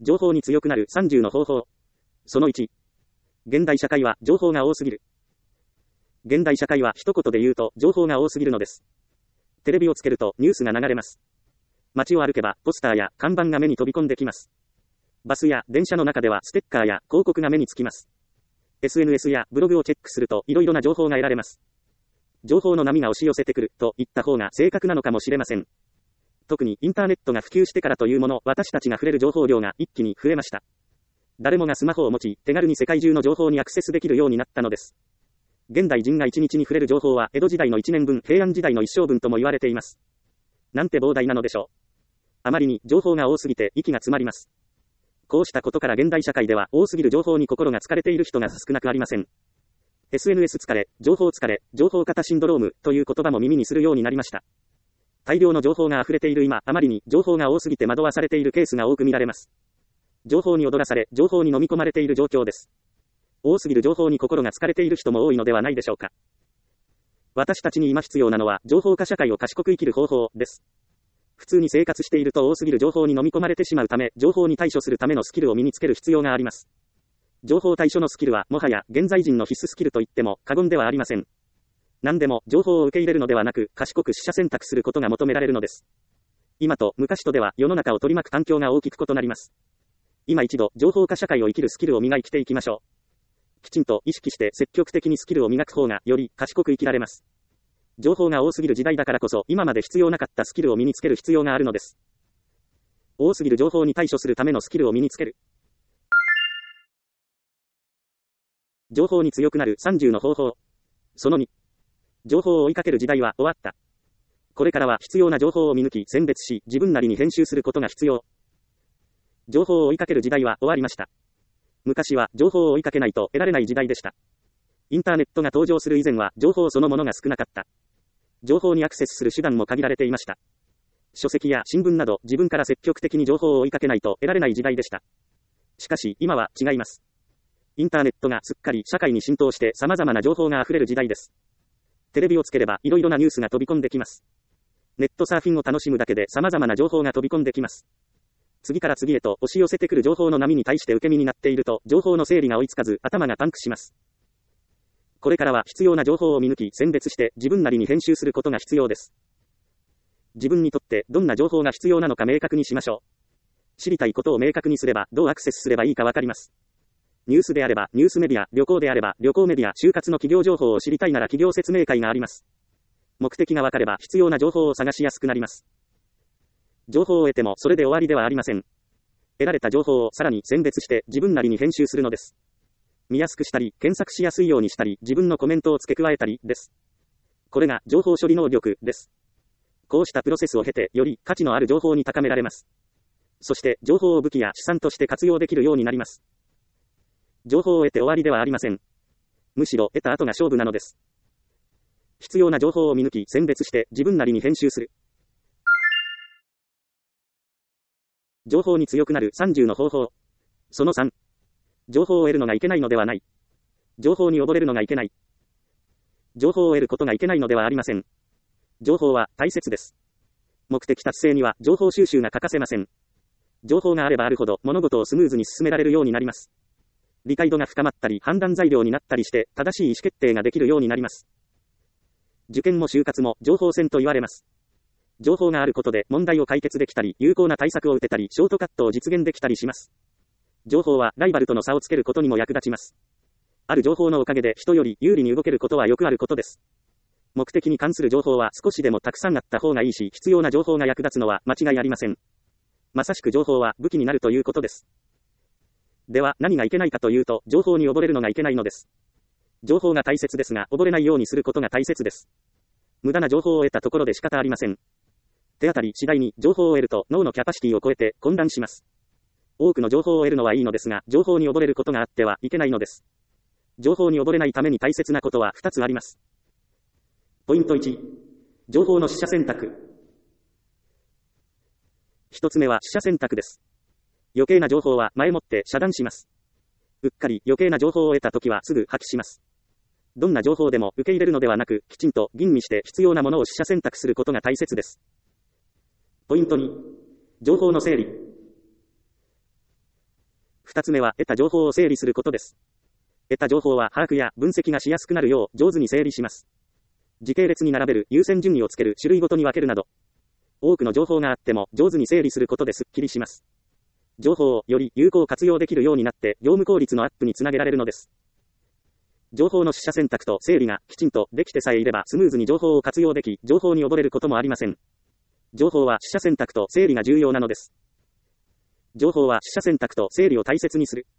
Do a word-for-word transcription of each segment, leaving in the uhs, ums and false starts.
情報に強くなるさんじゅうの方法。そのいち。現代社会は情報が多すぎる。現代社会は一言で言うと情報が多すぎるのです。テレビをつけるとニュースが流れます。街を歩けばポスターや看板が目に飛び込んできます。バスや電車の中ではステッカーや広告が目につきます。エスエヌエス やブログをチェックするといろいろな情報が得られます。情報の波が押し寄せてくると言った方が正確なのかもしれません。特にインターネットが普及してからというもの、私たちが触れる情報量が一気に増えました。誰もがスマホを持ち、手軽に世界中の情報にアクセスできるようになったのです。現代人が一日に触れる情報は江戸時代の一年分、平安時代の一生分とも言われています。なんて膨大なのでしょう。あまりに情報が多すぎて息が詰まります。こうしたことから現代社会では多すぎる情報に心が疲れている人が少なくありません。エスエヌエス 疲れ、情報疲れ、情報型シンドロームという言葉も耳にするようになりました。大量の情報が溢れている今、あまりに情報が多すぎて惑わされているケースが多く見られます。情報に踊らされ、情報に飲み込まれている状況です。多すぎる情報に心が疲れている人も多いのではないでしょうか。私たちに今必要なのは、情報化社会を賢く生きる方法です。普通に生活していると多すぎる情報に飲み込まれてしまうため、情報に対処するためのスキルを身につける必要があります。情報対処のスキルは、もはや現在人の必須スキルと言っても過言ではありません。何でも情報を受け入れるのではなく、賢く取捨選択することが求められるのです。今と昔とでは世の中を取り巻く環境が大きく異なります。今一度、情報化社会を生きるスキルを磨いていきましょう。きちんと意識して積極的にスキルを磨く方がより賢く生きられます。情報が多すぎる時代だからこそ今まで必要なかったスキルを身につける必要があるのです。多すぎる情報に対処するためのスキルを身につける。情報に強くなるさんじゅうの方法。そのに。情報を追いかける時代は終わった。これからは必要な情報を見抜き選別し自分なりに編集することが必要。情報を追いかける時代は終わりました。昔は情報を追いかけないと得られない時代でした。インターネットが登場する以前は情報そのものが少なかった。情報にアクセスする手段も限られていました。書籍や新聞など自分から積極的に情報を追いかけないと得られない時代でした。しかし今は違います。インターネットがすっかり社会に浸透して様々な情報が溢れる時代です。テレビをつければ色々なニュースが飛び込んできます。ネットサーフィンを楽しむだけで様々な情報が飛び込んできます。次から次へと押し寄せてくる情報の波に対して受け身になっていると情報の整理が追いつかず頭がパンクします。これからは必要な情報を見抜き選別して自分なりに編集することが必要です。自分にとってどんな情報が必要なのか明確にしましょう。知りたいことを明確にすればどうアクセスすればいいかわかります。ニュースであればニュースメディア、旅行であれば旅行メディア、就活の企業情報を知りたいなら企業説明会があります。目的がわかれば必要な情報を探しやすくなります。情報を得てもそれで終わりではありません。得られた情報をさらに選別して自分なりに編集するのです。見やすくしたり、検索しやすいようにしたり、自分のコメントを付け加えたりです。これが情報処理能力です。こうしたプロセスを経て、より価値のある情報に高められます。そして、情報を武器や資産として活用できるようになります。情報を得て終わりではありません。むしろ得た後が勝負なのです。必要な情報を見抜き、選別して自分なりに編集する。情報に強くなるさんじゅうの方法。そのさん。情報を得るのがいけないのではない。情報に溺れるのがいけない。情報を得ることがいけないのではありません。情報は大切です。目的達成には情報収集が欠かせません。情報があればあるほど物事をスムーズに進められるようになります。理解度が深まったり判断材料になったりして正しい意思決定ができるようになります。受験も就活も情報戦と言われます。情報があることで問題を解決できたり有効な対策を打てたりショートカットを実現できたりします。情報はライバルとの差をつけることにも役立ちます。ある情報のおかげで人より有利に動けることはよくあることです。目的に関する情報は少しでもたくさんあった方がいいし、必要な情報が役立つのは間違いありません。まさしく情報は武器になるということです。では何がいけないかというと、情報に溺れるのがいけないのです。情報が大切ですが、溺れないようにすることが大切です。無駄な情報を得たところで仕方ありません。手当たり次第に情報を得ると脳のキャパシティを超えて混乱します。多くの情報を得るのはいいのですが、情報に溺れることがあってはいけないのです。情報に溺れないために大切なことはふたつあります。ポイントいち、情報の取捨選択。ひとつめは取捨選択です。余計な情報は前もって遮断します。うっかり余計な情報を得たときはすぐ破棄します。どんな情報でも受け入れるのではなく、きちんと吟味して必要なものを取捨選択することが大切です。ポイントに、情報の整理。 二つ目は、得た情報を整理することです。得た情報は把握や分析がしやすくなるよう上手に整理します。時系列に並べる、優先順位をつける、種類ごとに分けるなど、多くの情報があっても上手に整理することですっきりします。情報をより有効活用できるようになって業務効率のアップにつなげられるのです。情報の取捨選択と整理がきちんとできてさえいればスムーズに情報を活用でき、情報に溺れることもありません。情報は取捨選択と整理が重要なのです。情報は取捨選択と整理を大切にする。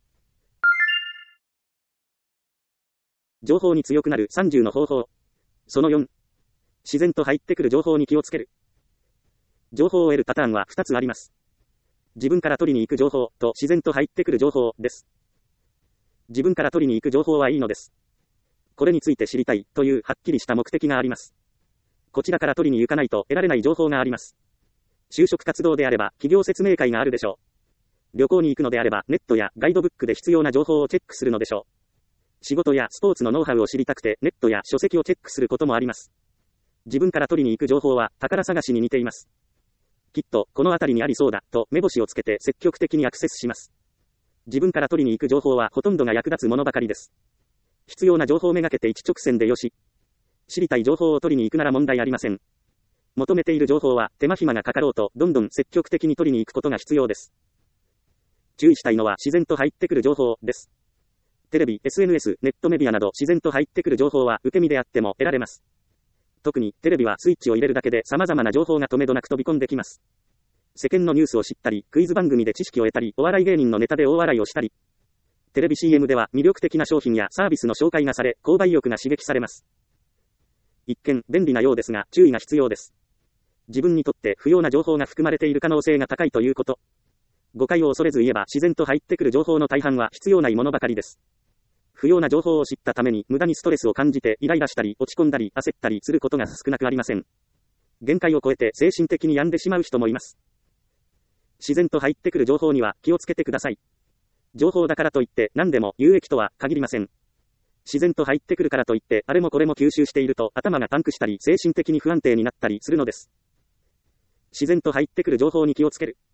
情報に強くなるさんじゅうの方法。そのよん。自然と入ってくる情報に気をつける。情報を得るパターンはふたつあります。自分から取りに行く情報と自然と入ってくる情報です。自分から取りに行く情報はいいのです。これについて知りたいというはっきりした目的があります。こちらから取りに行かないと得られない情報があります。就職活動であれば企業説明会があるでしょう。旅行に行くのであればネットやガイドブックで必要な情報をチェックするのでしょう。仕事やスポーツのノウハウを知りたくてネットや書籍をチェックすることもあります。自分から取りに行く情報は宝探しに似ています。きっとこの辺りにありそうだと目星をつけて積極的にアクセスします。自分から取りに行く情報はほとんどが役立つものばかりです。必要な情報をめがけて一直線でよし。知りたい情報を取りに行くなら問題ありません。求めている情報は手間暇がかかろうとどんどん積極的に取りに行くことが必要です。注意したいのは自然と入ってくる情報です。テレビ、エスエヌエス、ネットメディアなど自然と入ってくる情報は受け身であっても得られます。特にテレビはスイッチを入れるだけで様々な情報が止めどなく飛び込んできます。世間のニュースを知ったり、クイズ番組で知識を得たり、お笑い芸人のネタで大笑いをしたり、テレビ シーエム では魅力的な商品やサービスの紹介がされ、購買意欲が刺激されます。一見便利なようですが注意が必要です。自分にとって不要な情報が含まれている可能性が高いということ。誤解を恐れず言えば自然と入ってくる情報の大半は必要ないものばかりです。不要な情報を知ったために無駄にストレスを感じてイライラしたり落ち込んだり焦ったりすることが少なくありません。限界を超えて精神的に病んでしまう人もいます。自然と入ってくる情報には気をつけてください。情報だからといって何でも有益とは限りません。自然と入ってくるからといってあれもこれも吸収していると頭がパンクしたり精神的に不安定になったりするのです。自然と入ってくる情報に気をつける。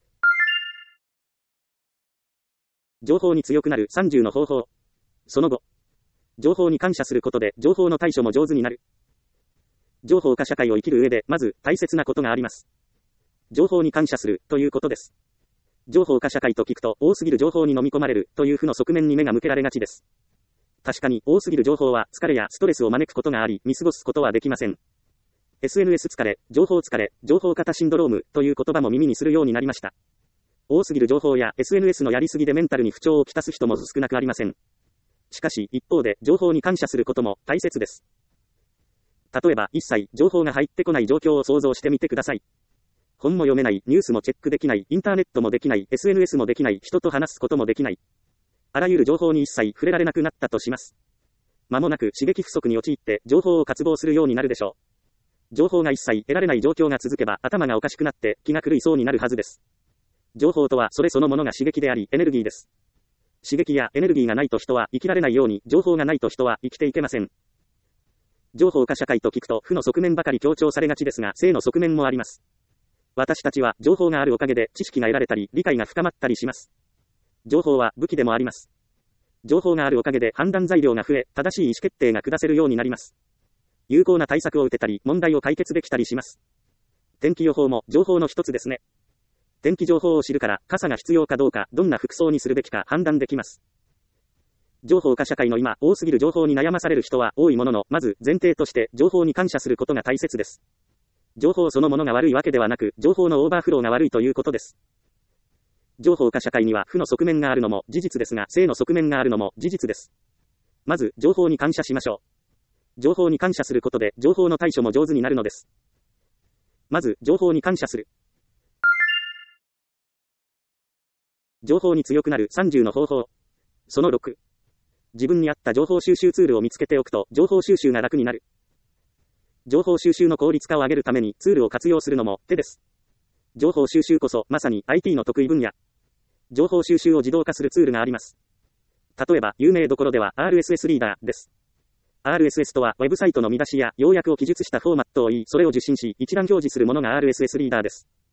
情報に強くなるさんじゅうの方法。その後、情報に感謝することで情報の対処も上手になる。情報化社会を生きる上でまず大切なことがあります。情報に感謝するということです。情報化社会と聞くと多すぎる情報に飲み込まれるという負の側面に目が向けられがちです。確かに多すぎる情報は疲れやストレスを招くことがあり見過ごすことはできません。エスエヌエス 疲れ、情報疲れ、情報型シンドロームという言葉も耳にするようになりました。多すぎる情報や エスエヌエス のやりすぎでメンタルに不調をきたす人も少なくありません。しかし一方で情報に感謝することも大切です。例えば一切情報が入ってこない状況を想像してみてください。本も読めない、ニュースもチェックできない、インターネットもできない、エスエヌエス もできない、人と話すこともできない。あらゆる情報に一切触れられなくなったとします。間もなく刺激不足に陥って情報を渇望するようになるでしょう。情報が一切得られない状況が続けば頭がおかしくなって気が狂いそうになるはずです。情報とはそれそのものが刺激でありエネルギーです。刺激やエネルギーがないと人は生きられないように情報がないと人は生きていけません。情報化社会と聞くと負の側面ばかり強調されがちですが正の側面もあります。私たちは情報があるおかげで知識が得られたり理解が深まったりします。情報は武器でもあります。情報があるおかげで判断材料が増え、正しい意思決定が下せるようになります。有効な対策を打てたり、問題を解決できたりします。天気予報も情報の一つですね。天気情報を知るから、傘が必要かどうか、どんな服装にするべきか判断できます。情報化社会の今、多すぎる情報に悩まされる人は多いものの、まず前提として情報に感謝することが大切です。情報そのものが悪いわけではなく、情報のオーバーフローが悪いということです。情報化社会には負の側面があるのも事実ですが、正の側面があるのも事実です。まず、情報に感謝しましょう。情報に感謝することで、情報の対処も上手になるのです。まず、情報に感謝する。情報に強くなるさんじゅうの方法。そのろく。自分に合った情報収集ツールを見つけておくと、情報収集が楽になる。情報収集の効率化を上げるためにツールを活用するのも手です。情報収集こそまさに アイティー の得意分野。情報収集を自動化するツールがあります。例えば有名どころでは アールエスエス リーダーです。アールエスエス とはウェブサイトの見出しや要約を記述したフォーマットを言い、それを受信し一覧表示するものが アールエスエス リーダーです。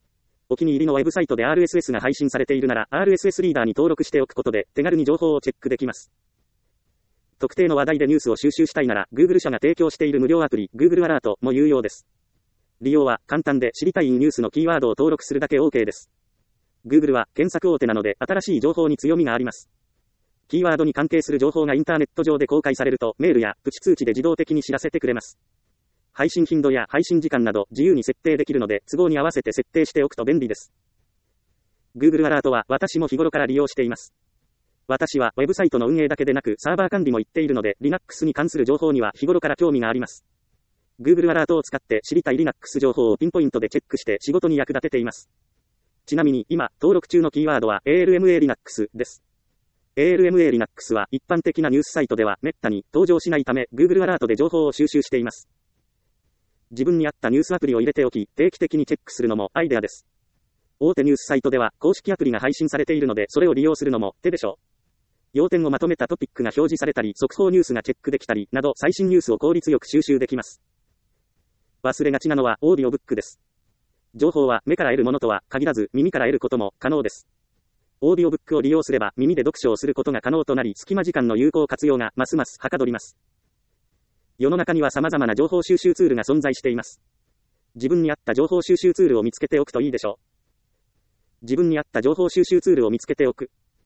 お気に入りのウェブサイトで アールエスエス が配信されているなら、アールエスエス リーダーに登録しておくことで、手軽に情報をチェックできます。特定の話題でニュースを収集したいなら、Google 社が提供している無料アプリ、Google アラートも有用です。利用は簡単で、知りたいニュースのキーワードを登録するだけ OK です。Google は検索大手なので、新しい情報に強みがあります。キーワードに関係する情報がインターネット上で公開されると、メールやプチ通知で自動的に知らせてくれます。配信頻度や配信時間など自由に設定できるので、都合に合わせて設定しておくと便利です。Google アラートは私も日頃から利用しています。私はウェブサイトの運営だけでなくサーバー管理も行っているので、Linux に関する情報には日頃から興味があります。Google アラートを使って知りたい Linux 情報をピンポイントでチェックして仕事に役立てています。ちなみに今登録中のキーワードは エーエルエムエー Linux です。エーエルエムエー Linux は一般的なニュースサイトでは滅多に登場しないため Google アラートで情報を収集しています。自分に合ったニュースアプリを入れておき、定期的にチェックするのもアイデアです。大手ニュースサイトでは公式アプリが配信されているので、それを利用するのも手でしょう。要点をまとめたトピックが表示されたり、速報ニュースがチェックできたり、など最新ニュースを効率よく収集できます。忘れがちなのはオーディオブックです。情報は目から得るものとは限らず、耳から得ることも可能です。オーディオブックを利用すれば、耳で読書をすることが可能となり、隙間時間の有効活用がますますはかどります。世の中には様々な情報収集ツールが存在しています。自分に合った情報収集ツールを見つけておくといいでしょう。自分に合った情報収集ツールを見つけておく。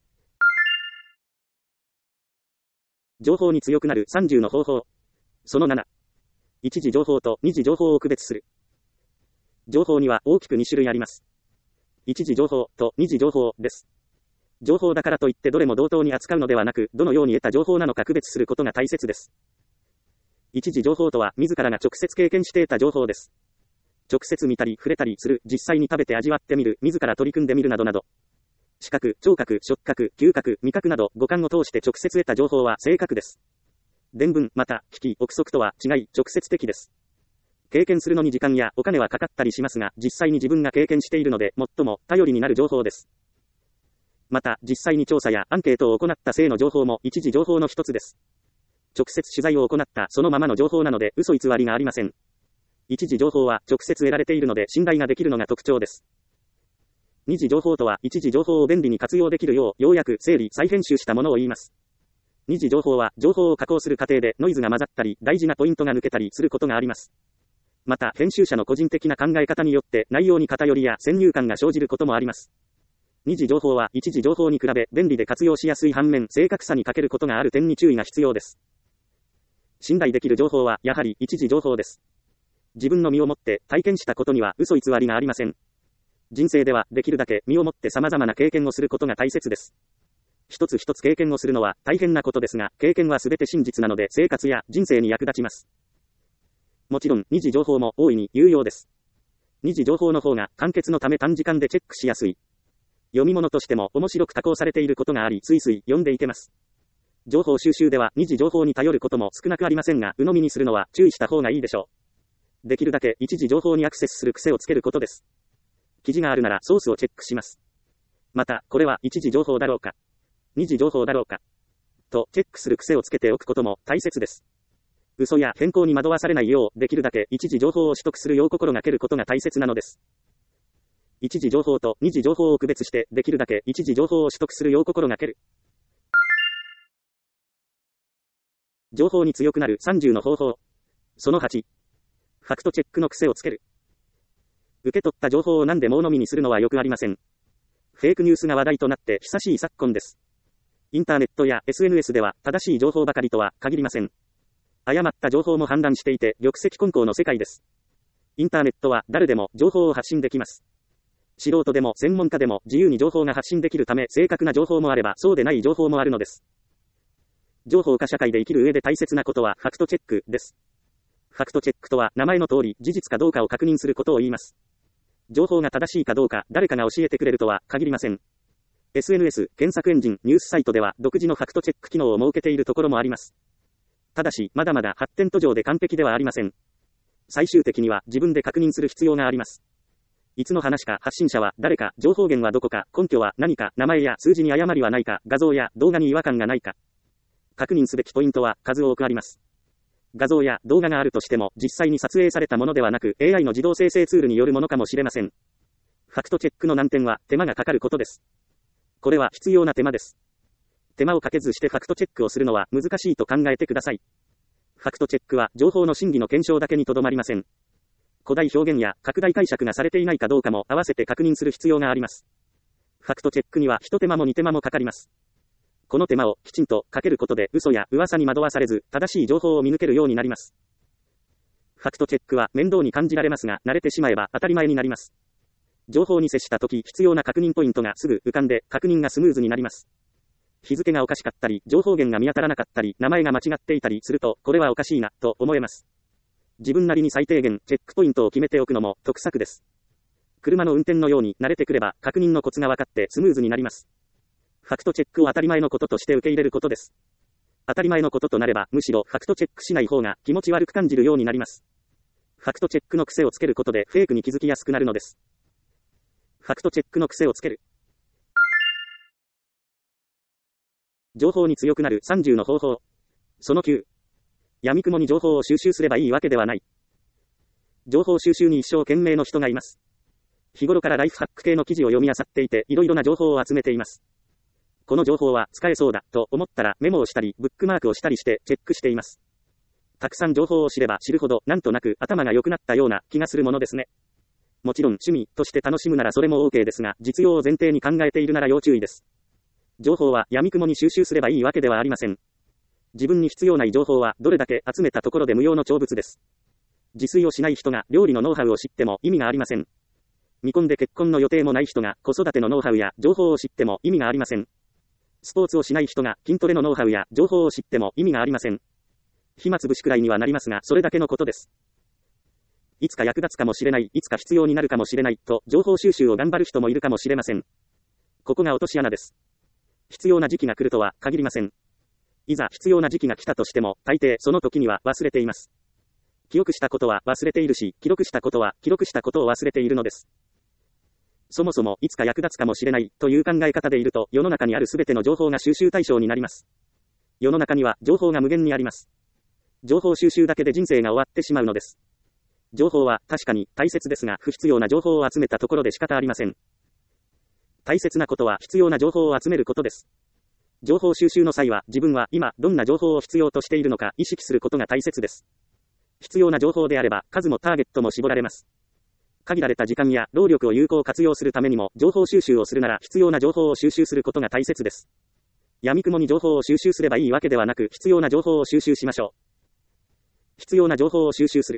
情報に強くなるさんじゅうの方法。そのなな。一次情報と二次情報を区別する。情報には大きくに種類あります。一次情報と二次情報です。情報だからといってどれも同等に扱うのではなく、どのように得た情報なのか区別することが大切です。一次情報とは自らが直接経験して得た情報です。直接見たり触れたりする、実際に食べて味わってみる、自ら取り組んでみるなどなど。視覚、聴覚、触覚、嗅覚、味覚など五感を通して直接得た情報は正確です。伝聞、また、聞き、憶測とは違い、直接的です。経験するのに時間やお金はかかったりしますが、実際に自分が経験しているので、最も頼りになる情報です。また、実際に調査やアンケートを行った性の情報も一次情報の一つです。直接取材を行ったそのままの情報なので、嘘偽りがありません。一次情報は直接得られているので信頼ができるのが特徴です。二次情報とは一次情報を便利に活用できるよう、要約、整理、再編集したものを言います。二次情報は情報を加工する過程でノイズが混ざったり、大事なポイントが抜けたりすることがあります。また、編集者の個人的な考え方によって内容に偏りや先入観が生じることもあります。二次情報は一次情報に比べ便利で活用しやすい反面、正確さに欠けることがある点に注意が必要です。信頼できる情報はやはり一次情報です。自分の身をもって体験したことには嘘偽りがありません。人生ではできるだけ身をもって様々な経験をすることが大切です。一つ一つ経験をするのは大変なことですが、経験はすべて真実なので生活や人生に役立ちます。もちろん二次情報も大いに有用です。二次情報の方が簡潔のため短時間でチェックしやすい。読み物としても面白く加工されていることがあり、ついつい読んでいけます。情報収集では二次情報に頼ることも少なくありませんが、鵜呑みにするのは注意した方がいいでしょう。できるだけ一次情報にアクセスする癖をつけることです。記事があるならソースをチェックします。また、これは一次情報だろうか、二次情報だろうか、とチェックする癖をつけておくことも大切です。嘘や変更に惑わされないよう、できるだけ一次情報を取得するよう心がけることが大切なのです。一次情報と二次情報を区別して、できるだけ一次情報を取得するよう心がける。情報に強くなるさんじゅうの方法。そのはち。ファクトチェックの癖をつける。受け取った情報を何でも鵜呑みにするのはよくありません。フェイクニュースが話題となって久しい昨今です。インターネットや エスエヌエス では正しい情報ばかりとは限りません。誤った情報も判断していて、玉石混交の世界です。インターネットは誰でも情報を発信できます。素人でも専門家でも自由に情報が発信できるため、正確な情報もあればそうでない情報もあるのです。情報化社会で生きる上で大切なことはファクトチェックです。ファクトチェックとは名前の通り事実かどうかを確認することを言います。情報が正しいかどうか誰かが教えてくれるとは限りません。エスエヌエス、検索エンジン、ニュースサイトでは独自のファクトチェック機能を設けているところもあります。ただし、まだまだ発展途上で完璧ではありません。最終的には自分で確認する必要があります。いつの話か、発信者は誰か、情報源はどこか、根拠は何か、名前や数字に誤りはないか、画像や動画に違和感がないか。確認すべきポイントは数多くあります。画像や動画があるとしても、実際に撮影されたものではなく、エーアイ の自動生成ツールによるものかもしれません。フファクトチェックの難点は手間がかかることです。これは必要な手間です。手間をかけずしてファクトチェックをするのは難しいと考えてください。ファクトチェックは情報の真偽の検証だけにとどまりません。古代表現や拡大解釈がされていないかどうかも合わせて確認する必要があります。ファクトチェックには一手間も二手間もかかります。この手間をきちんとかけることで嘘や噂に惑わされず正しい情報を見抜けるようになります。ファクトチェックは面倒に感じられますが慣れてしまえば当たり前になります。情報に接したとき必要な確認ポイントがすぐ浮かんで確認がスムーズになります。日付がおかしかったり、情報源が見当たらなかったり、名前が間違っていたりすると、これはおかしいな、と思えます。自分なりに最低限、チェックポイントを決めておくのも得策です。車の運転のように慣れてくれば、確認のコツが分かってスムーズになります。ファクトチェックを当たり前のこととして受け入れることです。当たり前のこととなれば、むしろファクトチェックしない方が気持ち悪く感じるようになります。ファクトチェックの癖をつけることで、フェイクに気づきやすくなるのです。ファクトチェックの癖をつける。情報に強くなるさんじゅうの方法。そのきゅう。闇雲に情報を収集すればいいわけではない。情報収集に一生懸命の人がいます。日頃からライフハック系の記事を読み漁っていて、いろいろな情報を集めています。この情報は使えそうだと思ったらメモをしたり、ブックマークをしたりしてチェックしています。たくさん情報を知れば知るほど、なんとなく頭が良くなったような気がするものですね。もちろん趣味として楽しむならそれも OK ですが、実用を前提に考えているなら要注意です。情報は闇雲に収集すればいいわけではありません。自分に必要ない情報はどれだけ集めたところで無用の長物です。自炊をしない人が料理のノウハウを知っても意味がありません。見込んで結婚の予定もない人が子育てのノウハウや情報を知っても意味がありません。スポーツをしない人が筋トレのノウハウや情報を知っても意味がありません。暇つぶしくらいにはなりますが、それだけのことです。いつか役立つかもしれない、いつか必要になるかもしれない、と情報収集を頑張る人もいるかもしれません。ここが落とし穴です。必要な時期が来るとは限りません。いざ必要な時期が来たとしても、大抵その時には忘れています。記憶したことは忘れているし、記録したことは記録したことを忘れているのです。そもそもいつか役立つかもしれないという考え方でいると、世の中にあるすべての情報が収集対象になります。世の中には情報が無限にあります。情報収集だけで人生が終わってしまうのです。情報は確かに大切ですが、不必要な情報を集めたところで仕方ありません。大切なことは必要な情報を集めることです。情報収集の際は自分は今どんな情報を必要としているのか意識することが大切です。必要な情報であれば数もターゲットも絞られます。限られた時間や労力を有効活用するためにも情報収集をするなら必要な情報を収集することが大切です。闇雲に情報を収集すればいいわけではなく必要な情報を収集しましょう。必要な情報を収集する。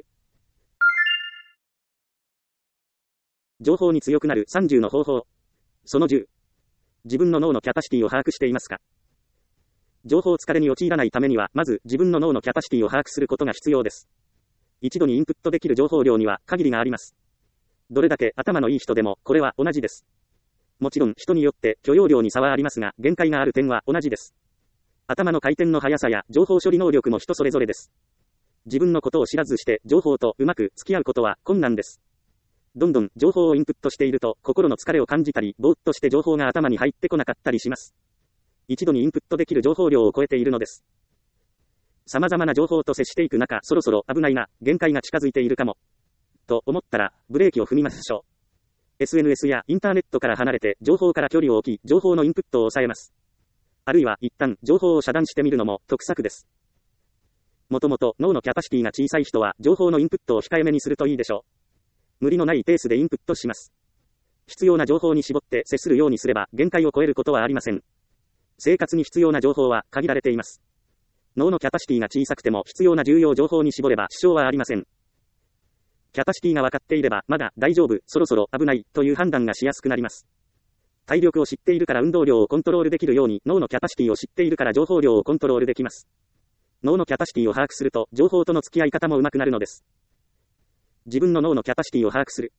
情報に強くなるさんじゅうの方法。そのじゅう。自分の脳のキャパシティを把握していますか？情報疲れに陥らないためには、まず自分の脳のキャパシティを把握することが必要です。一度にインプットできる情報量には限りがあります。どれだけ頭のいい人でも、これは同じです。もちろん人によって許容量に差はありますが、限界がある点は同じです。頭の回転の速さや情報処理能力も人それぞれです。自分のことを知らずして情報とうまく付き合うことは困難です。どんどん情報をインプットしていると心の疲れを感じたり、ぼーっとして情報が頭に入ってこなかったりします。一度にインプットできる情報量を超えているのです。様々な情報と接していく中、そろそろ危ないな、限界が近づいているかも。と思ったら、ブレーキを踏みましょう。エスエヌエス やインターネットから離れて、情報から距離を置き、情報のインプットを抑えます。あるいは、一旦、情報を遮断してみるのも、得策です。もともと、脳のキャパシティが小さい人は、情報のインプットを控えめにするといいでしょう。無理のないペースでインプットします。必要な情報に絞って接するようにすれば、限界を超えることはありません。生活に必要な情報は限られています。脳のキャパシティが小さくても必要な重要情報に絞れば支障はありません。キャパシティが分かっていれば、まだ大丈夫、そろそろ危ないという判断がしやすくなります。体力を知っているから運動量をコントロールできるように、脳のキャパシティを知っているから情報量をコントロールできます。脳のキャパシティを把握すると、情報との付き合い方も上手くなるのです。自分の脳のキャパシティを把握する。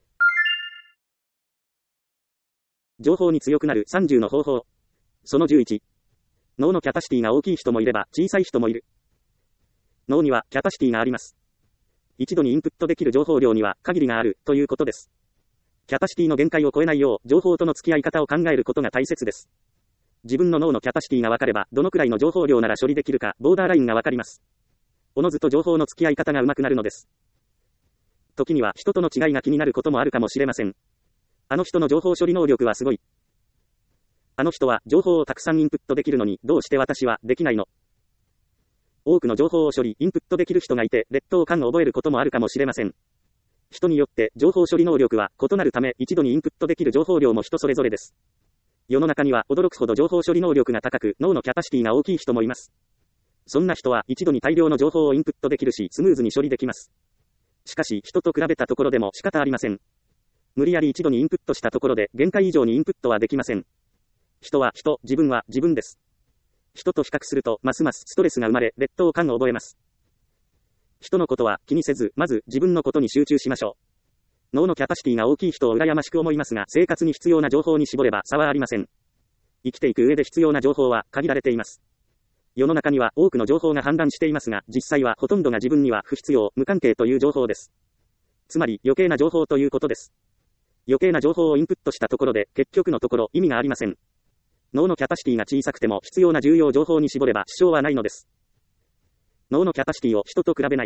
情報に強くなるさんじゅうの方法。そのじゅういち。脳のキャパシティが大きい人もいれば小さい人もいる。脳にはキャパシティがあります。一度にインプットできる情報量には限りがあるということです。キャパシティの限界を超えないよう情報との付き合い方を考えることが大切です。自分の脳のキャパシティが分かればどのくらいの情報量なら処理できるかボーダーラインが分かります。おのずと情報の付き合い方が上手くなるのです。時には人との違いが気になることもあるかもしれません。 あの人の情報処理能力はすごい。あの人は情報をたくさんインプットできるのに、どうして私はできないの？多くの情報を処理、インプットできる人がいて、劣等感を覚えることもあるかもしれません。人によって情報処理能力は異なるため、一度にインプットできる情報量も人それぞれです。世の中には驚くほど情報処理能力が高く、脳のキャパシティが大きい人もいます。そんな人は一度に大量の情報をインプットできるし、スムーズに処理できます。しかし、人と比べたところでも仕方ありません。無理やり一度にインプットしたところで、限界以上にインプットはできません。人は人、自分は自分です。人と比較すると、ますますストレスが生まれ、劣等感を覚えます。人のことは気にせず、まず自分のことに集中しましょう。脳のキャパシティが大きい人を羨ましく思いますが、生活に必要な情報に絞れば差はありません。生きていく上で必要な情報は限られています。世の中には多くの情報が氾濫していますが、実際はほとんどが自分には不必要、無関係という情報です。つまり余計な情報ということです。余計な情報をインプットしたところで、結局のところ意味がありません。脳のキャパシティが小さくても必要な重要情報に絞れば支障はないのです。脳のキャパシティを人と比べない。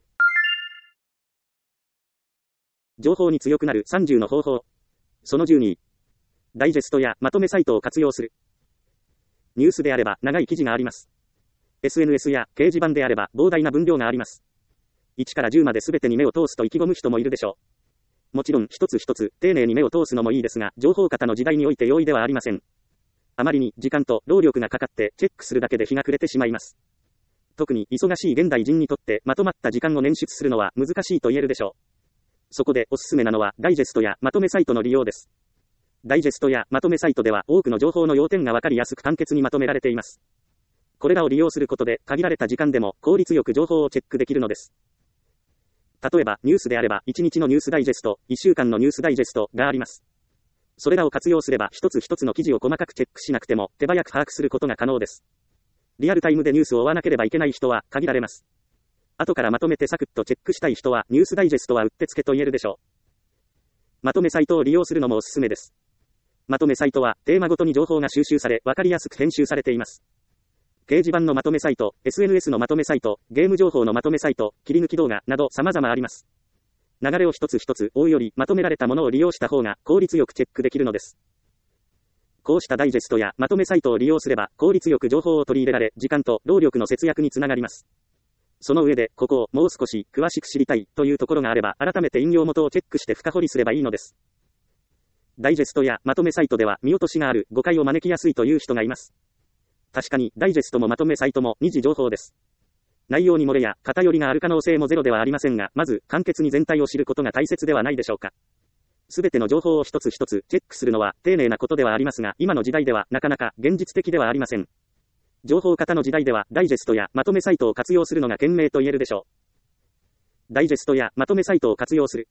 情報に強くなるさんじゅうの方法。そのじゅうに。ダイジェストやまとめサイトを活用する。ニュースであれば長い記事があります。エスエヌエス や掲示板であれば膨大な分量があります。いちからじゅうまで全てに目を通すと意気込む人もいるでしょう。もちろん一つ一つ丁寧に目を通すのもいいですが、情報型の時代において容易ではありません。あまりに時間と労力がかかってチェックするだけで日が暮れてしまいます。特に忙しい現代人にとってまとまった時間を捻出するのは難しいと言えるでしょう。そこでおすすめなのはダイジェストやまとめサイトの利用です。ダイジェストやまとめサイトでは多くの情報の要点がわかりやすく簡潔にまとめられています。これらを利用することで限られた時間でも効率よく情報をチェックできるのです。例えばニュースであればいちにちのニュースダイジェスト、いっしゅうかんのニュースダイジェストがあります。それらを活用すれば一つ一つの記事を細かくチェックしなくても手早く把握することが可能です。リアルタイムでニュースを追わなければいけない人は限られます。後からまとめてサクッとチェックしたい人はニュースダイジェストはうってつけと言えるでしょう。まとめサイトを利用するのもおすすめです。まとめサイトはテーマごとに情報が収集されわかりやすく編集されています。掲示板のまとめサイト、エスエヌエス のまとめサイト、ゲーム情報のまとめサイト、切り抜き動画など様々あります。流れを一つ一つ追うよりまとめられたものを利用した方が効率よくチェックできるのです。こうしたダイジェストやまとめサイトを利用すれば効率よく情報を取り入れられ、時間と労力の節約につながります。その上で、ここをもう少し詳しく知りたいというところがあれば、改めて引用元をチェックして深掘りすればいいのです。ダイジェストやまとめサイトでは見落としがある、誤解を招きやすいという人がいます。確かに、ダイジェストもまとめサイトも二次情報です。内容に漏れや偏りがある可能性もゼロではありませんが、まず簡潔に全体を知ることが大切ではないでしょうか。すべての情報を一つ一つチェックするのは丁寧なことではありますが、今の時代ではなかなか現実的ではありません。情報型の時代ではダイジェストやまとめサイトを活用するのが賢明と言えるでしょう。ダイジェストやまとめサイトを活用する。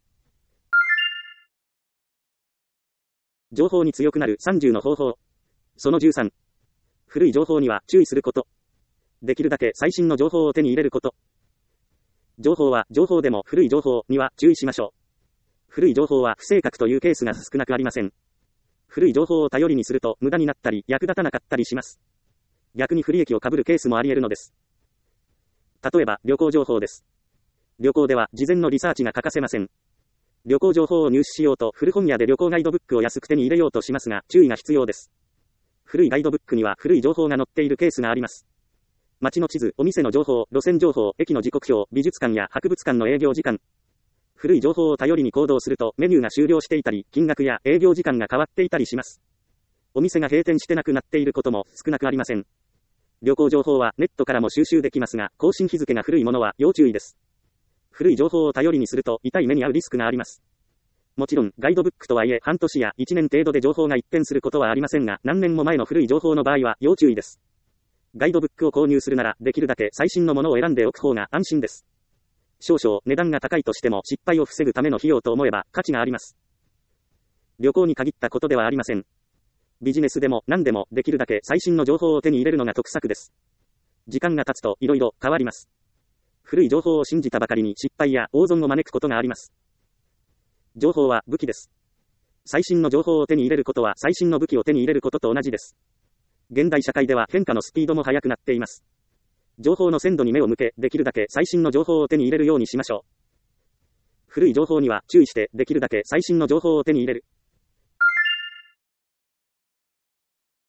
情報に強くなるさんじゅうの方法。そのじゅうさん。古い情報には注意すること。できるだけ最新の情報を手に入れること。情報は情報でも古い情報には注意しましょう。古い情報は不正確というケースが少なくありません。古い情報を頼りにすると無駄になったり役立たなかったりします。逆に不利益を被るケースもあり得るのです。例えば旅行情報です。旅行では事前のリサーチが欠かせません。旅行情報を入手しようと古本屋で旅行ガイドブックを安く手に入れようとしますが注意が必要です。古いガイドブックには古い情報が載っているケースがあります。街の地図、お店の情報、路線情報、駅の時刻表、美術館や博物館の営業時間。古い情報を頼りに行動するとメニューが終了していたり、金額や営業時間が変わっていたりします。お店が閉店してなくなっていることも少なくありません。旅行情報はネットからも収集できますが、更新日付が古いものは要注意です。古い情報を頼りにすると痛い目に遭うリスクがあります。もちろん、ガイドブックとはいえ半年やいちねん程度で情報が一変することはありませんが、何年も前の古い情報の場合は要注意です。ガイドブックを購入するなら、できるだけ最新のものを選んでおく方が安心です。少々値段が高いとしても失敗を防ぐための費用と思えば価値があります。旅行に限ったことではありません。ビジネスでも何でもできるだけ最新の情報を手に入れるのが得策です。時間が経つと色々変わります。古い情報を信じたばかりに失敗や大損を招くことがあります。情報は武器です。最新の情報を手に入れることは最新の武器を手に入れることと同じです。現代社会では変化のスピードも速くなっています。情報の鮮度に目を向け、できるだけ最新の情報を手に入れるようにしましょう。古い情報には注意して、できるだけ最新の情報を手に入れる。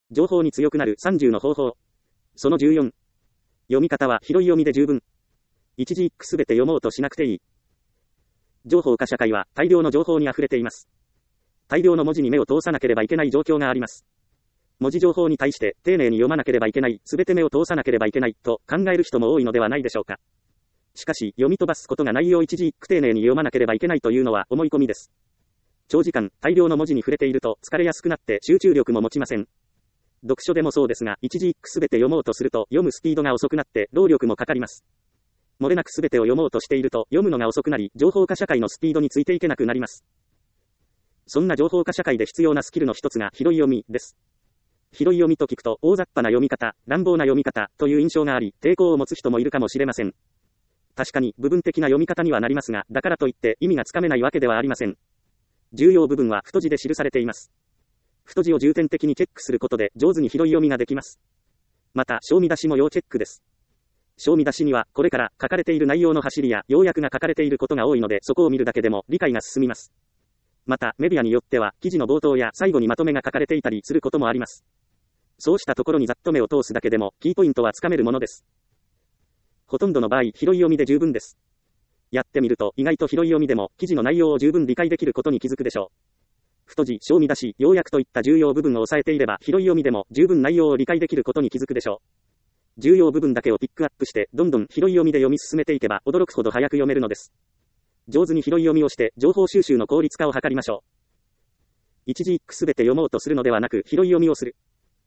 情報に強くなるさんじゅうの方法。そのじゅうよん。読み方は拾い読みで十分。一字一句すべて読もうとしなくていい。情報化社会は大量の情報に溢れています。大量の文字に目を通さなければいけない状況があります。文字情報に対して丁寧に読まなければいけない、すべて目を通さなければいけないと考える人も多いのではないでしょうか。しかし、読み飛ばすことが内容一字一句丁寧に読まなければいけないというのは思い込みです。長時間、大量の文字に触れていると疲れやすくなって集中力も持ちません。読書でもそうですが、一字一句すべて読もうとすると読むスピードが遅くなって労力もかかります。漏れなくすべてを読もうとしていると読むのが遅くなり、情報化社会のスピードについていけなくなります。そんな情報化社会で必要なスキルの一つが拾い読みです。拾い読みと聞くと大雑把な読み方、乱暴な読み方という印象があり、抵抗を持つ人もいるかもしれません。確かに部分的な読み方にはなりますが、だからといって意味がつかめないわけではありません。重要部分は太字で記されています。太字を重点的にチェックすることで上手に拾い読みができます。また、小見出しも要チェックです。小見出しには、これから書かれている内容の走りや要約が書かれていることが多いので、そこを見るだけでも理解が進みます。また、メディアによっては、記事の冒頭や最後にまとめが書かれていたりすることもあります。そうしたところにざっと目を通すだけでも、キーポイントはつかめるものです。ほとんどの場合、拾い読みで十分です。やってみると、意外と拾い読みでも、記事の内容を十分理解できることに気づくでしょう。太字、小見出し、要約といった重要部分を押さえていれば、拾い読みでも十分内容を理解できることに気づくでしょう。重要部分だけをピックアップして、どんどん拾い読みで読み進めていけば、驚くほど早く読めるのです。上手に拾い読みをして、情報収集の効率化を図りましょう。一字一句すべて読もうとするのではなく、拾い読みをする。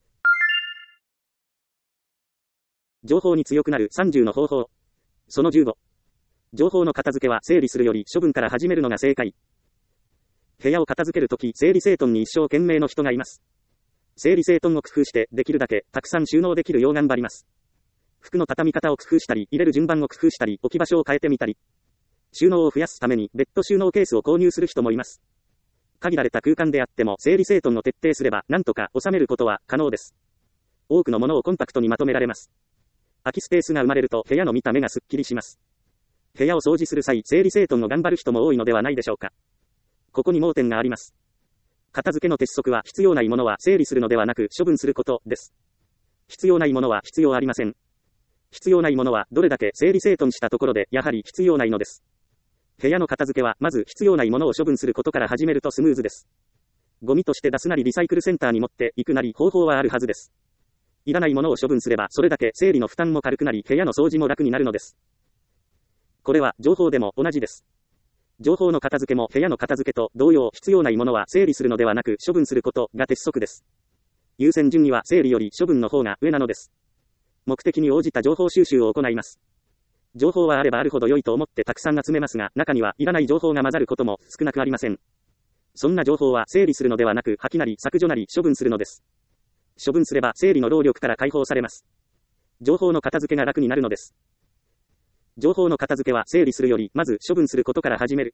情報に強くなるさんじゅうの方法。そのじゅうご。情報の片付けは整理するより処分から始めるのが正解。部屋を片付けるとき、整理整頓に一生懸命の人がいます。整理整頓を工夫して、できるだけたくさん収納できるよう頑張ります。服の畳み方を工夫したり、入れる順番を工夫したり、置き場所を変えてみたり。収納を増やすために、別途収納ケースを購入する人もいます。限られた空間であっても、整理整頓を徹底すれば、なんとか収めることは可能です。多くのものをコンパクトにまとめられます。空きスペースが生まれると、部屋の見た目がすっきりします。部屋を掃除する際、整理整頓を頑張る人も多いのではないでしょうか。ここに盲点があります。片付けの鉄則は、必要ないものは整理するのではなく処分することです。必要ないものは必要ありません。必要ないものはどれだけ整理整頓したところでやはり必要ないのです。部屋の片付けはまず必要ないものを処分することから始めるとスムーズです。ゴミとして出すなりリサイクルセンターに持っていくなり方法はあるはずです。いらないものを処分すればそれだけ整理の負担も軽くなり部屋の掃除も楽になるのです。これは情報でも同じです。情報の片付けも部屋の片付けと同様、必要ないものは整理するのではなく処分することが鉄則です。優先順位は整理より処分の方が上なのです。目的に応じた情報収集を行います。情報はあればあるほど良いと思ってたくさん集めますが、中にはいらない情報が混ざることも少なくありません。そんな情報は整理するのではなく破棄なり削除なり処分するのです。処分すれば整理の労力から解放されます。情報の片付けが楽になるのです。情報の片付けは整理するよりまず処分することから始める。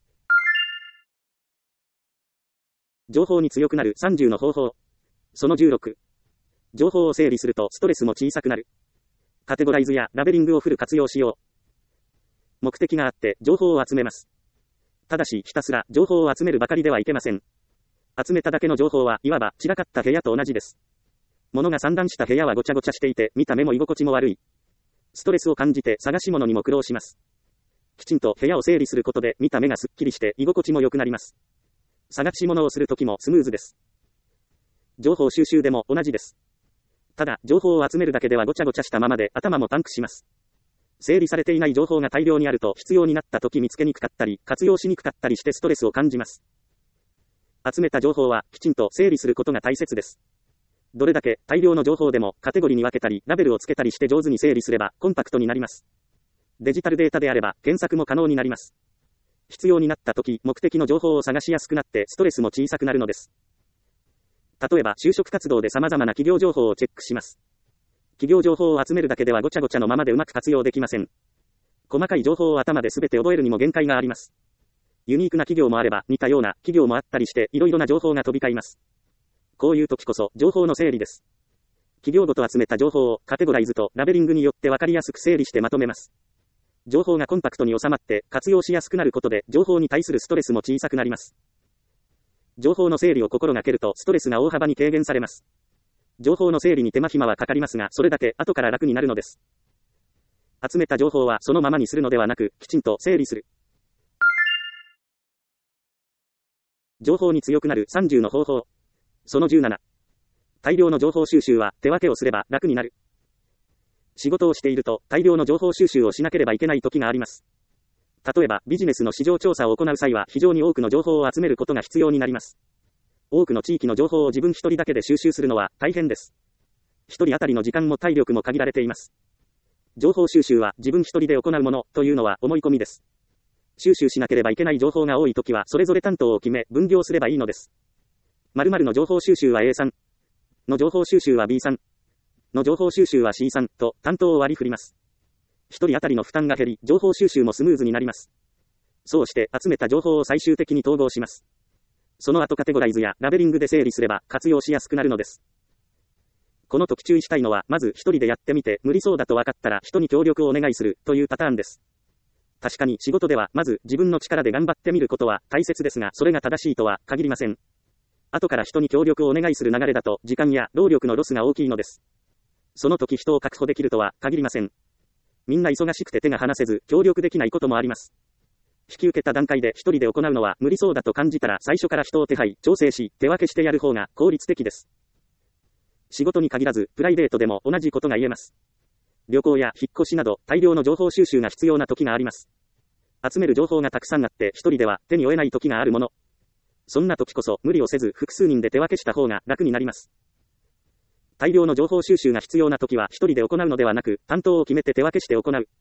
情報に強くなるさんじゅうの方法。そのじゅうろく。情報を整理するとストレスも小さくなる。カテゴライズやラベリングをフル活用しよう。目的があって情報を集めます。ただしひたすら情報を集めるばかりではいけません。集めただけの情報はいわば散らかった部屋と同じです。物が散乱した部屋はごちゃごちゃしていて見た目も居心地も悪い。ストレスを感じて探し物にも苦労します。きちんと部屋を整理することで見た目がすっきりして居心地も良くなります。探し物をするときもスムーズです。情報収集でも同じです。ただ、情報を集めるだけではごちゃごちゃしたままで頭もパンクします。整理されていない情報が大量にあると必要になったとき見つけにくかったり、活用しにくかったりしてストレスを感じます。集めた情報はきちんと整理することが大切です。どれだけ大量の情報でもカテゴリーに分けたりラベルをつけたりして上手に整理すればコンパクトになります。デジタルデータであれば検索も可能になります。必要になった時目的の情報を探しやすくなってストレスも小さくなるのです。例えば就職活動で様々な企業情報をチェックします。企業情報を集めるだけではごちゃごちゃのままでうまく活用できません。細かい情報を頭で全て覚えるにも限界があります。ユニークな企業もあれば似たような企業もあったりしていろいろな情報が飛び交います。こういう時こそ情報の整理です。企業ごと集めた情報をカテゴライズとラベリングによって分かりやすく整理してまとめます。情報がコンパクトに収まって活用しやすくなることで情報に対するストレスも小さくなります。情報の整理を心がけるとストレスが大幅に軽減されます。 情報の整理に手間暇はかかりますが、それだけ後から楽になるのです。集めた情報はそのままにするのではなく、きちんと整理する。情報に強くなるさんじゅうの方法。そのじゅうなな。大量の情報収集は手分けをすれば楽になる。仕事をしていると大量の情報収集をしなければいけない時があります。例えばビジネスの市場調査を行う際は非常に多くの情報を集めることが必要になります。多くの地域の情報を自分一人だけで収集するのは大変です。一人当たりの時間も体力も限られています。情報収集は自分一人で行うものというのは思い込みです。収集しなければいけない情報が多いときはそれぞれ担当を決め分業すればいいのです。〇〇の情報収集は A さん、の情報収集は B さん、の情報収集は C さんと担当を割り振ります。一人当たりの負担が減り、情報収集もスムーズになります。そうして集めた情報を最終的に統合します。その後カテゴライズやラベリングで整理すれば活用しやすくなるのです。この時注意したいのは、まず一人でやってみて無理そうだと分かったら人に協力をお願いするというパターンです。確かに仕事ではまず自分の力で頑張ってみることは大切ですが、それが正しいとは限りません。後から人に協力をお願いする流れだと時間や労力のロスが大きいのです。その時人を確保できるとは限りません。みんな忙しくて手が離せず協力できないこともあります。引き受けた段階で一人で行うのは無理そうだと感じたら最初から人を手配、調整し、手分けしてやる方が効率的です。仕事に限らずプライベートでも同じことが言えます。旅行や引っ越しなど大量の情報収集が必要な時があります。集める情報がたくさんあって一人では手に負えない時があるもの。そんな時こそ無理をせず複数人で手分けした方が楽になります。大量の情報収集が必要な時は一人で行うのではなく、担当を決めて手分けして行う。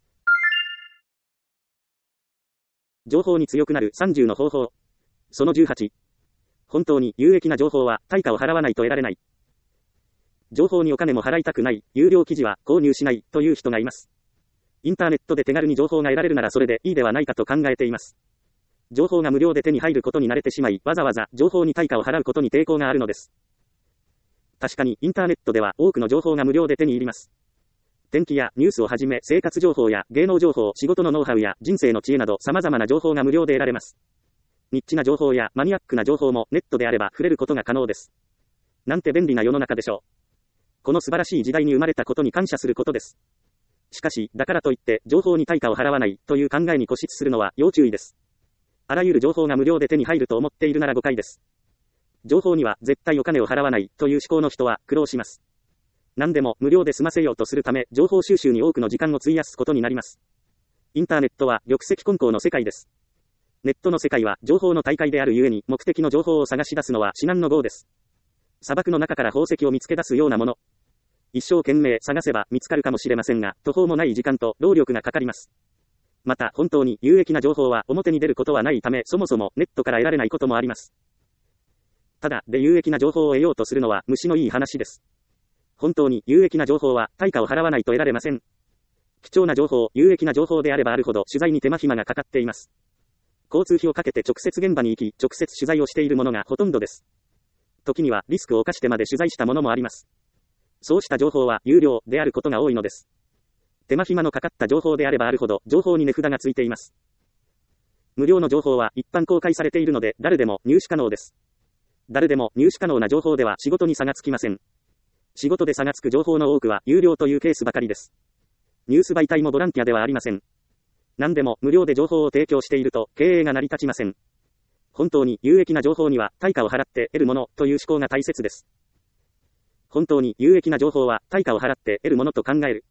情報に強くなるさんじゅうの方法。そのじゅうはち。本当に有益な情報は対価を払わないと得られない。情報にお金も払いたくない、有料記事は購入しないという人がいます。インターネットで手軽に情報が得られるならそれでいいではないかと考えています。情報が無料で手に入ることに慣れてしまい、わざわざ情報に対価を払うことに抵抗があるのです。確かにインターネットでは多くの情報が無料で手に入ります。天気やニュースをはじめ生活情報や芸能情報、仕事のノウハウや人生の知恵など様々な情報が無料で得られます。ニッチな情報やマニアックな情報もネットであれば触れることが可能です。なんて便利な世の中でしょう。この素晴らしい時代に生まれたことに感謝することです。しかし、だからといって情報に対価を払わないという考えに固執するのは要注意です。あらゆる情報が無料で手に入ると思っているなら誤解です。情報には絶対お金を払わないという思考の人は苦労します。何でも無料で済ませようとするため、情報収集に多くの時間を費やすことになります。インターネットは玉石混交の世界です。ネットの世界は情報の大海であるゆえに、目的の情報を探し出すのは至難の業です。砂漠の中から宝石を見つけ出すようなもの。一生懸命探せば見つかるかもしれませんが、途方もない時間と労力がかかります。また、本当に有益な情報は表に出ることはないため、そもそもネットから得られないこともあります。ただ、で有益な情報を得ようとするのは虫のいい話です。本当に有益な情報は対価を払わないと得られません。貴重な情報、有益な情報であればあるほど取材に手間暇がかかっています。交通費をかけて直接現場に行き、直接取材をしているものがほとんどです。時にはリスクを冒してまで取材したものもあります。そうした情報は有料であることが多いのです。手間暇のかかった情報であればあるほど情報に値札がついています。無料の情報は一般公開されているので誰でも入手可能です。誰でも入手可能な情報では仕事に差がつきません。仕事で差がつく情報の多くは有料というケースばかりです。ニュース媒体もボランティアではありません。何でも無料で情報を提供していると経営が成り立ちません。本当に有益な情報には対価を払って得るものという思考が大切です。本当に有益な情報は対価を払って得るものと考える。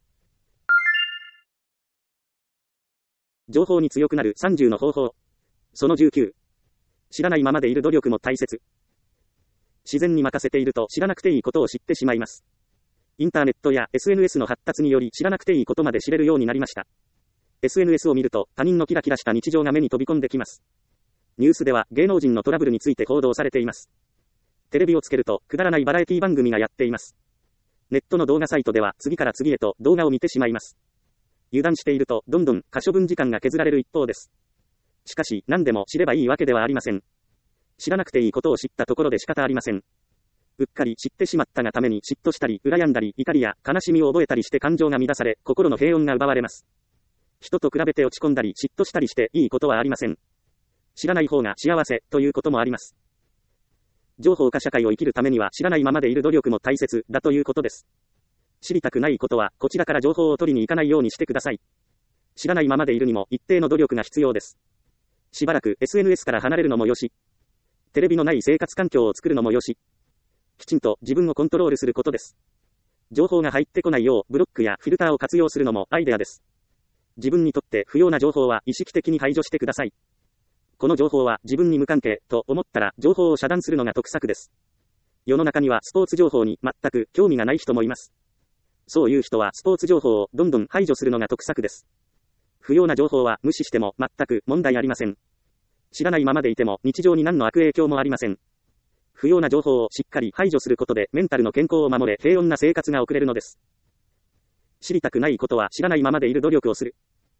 情報に強くなるさんじゅうの方法。そのじゅうきゅう。知らないままでいる努力も大切。自然に任せていると知らなくていいことを知ってしまいます。インターネットや エスエヌエス の発達により知らなくていいことまで知れるようになりました。エスエヌエス を見ると他人のキラキラした日常が目に飛び込んできます。ニュースでは芸能人のトラブルについて報道されています。テレビをつけるとくだらないバラエティ番組がやっています。ネットの動画サイトでは次から次へと動画を見てしまいます。油断しているとどんどん可処分時間が削られる一方です。しかし何でも知ればいいわけではありません。知らなくていいことを知ったところで仕方ありません。うっかり知ってしまったがために嫉妬したり、羨んだり、怒りや悲しみを覚えたりして感情が乱され、心の平穏が奪われます。人と比べて落ち込んだり、嫉妬したりしていいことはありません。知らない方が幸せということもあります。 情報化社会を生きるためには知らないままでいる努力も大切だということです。知りたくないことはこちらから情報を取りに行かないようにしてください。知らないままでいるにも一定の努力が必要です。しばらく エスエヌエス から離れるのもよし、テレビのない生活環境を作るのもよし、きちんと自分をコントロールすることです。情報が入ってこないようブロックやフィルターを活用するのもアイデアです。自分にとって不要な情報は意識的に排除してください。この情報は自分に無関係と思ったら情報を遮断するのが得策です。世の中にはスポーツ情報に全く興味がない人もいます。そういう人はスポーツ情報をどんどん排除するのが得策です。不要な情報は無視しても全く問題ありません。知らないままでいても日常に何の悪影響もありません。不要な情報をしっかり排除することでメンタルの健康を守れ平穏な生活が送れるのです。知りたくないことは知らないままでいる努力をする。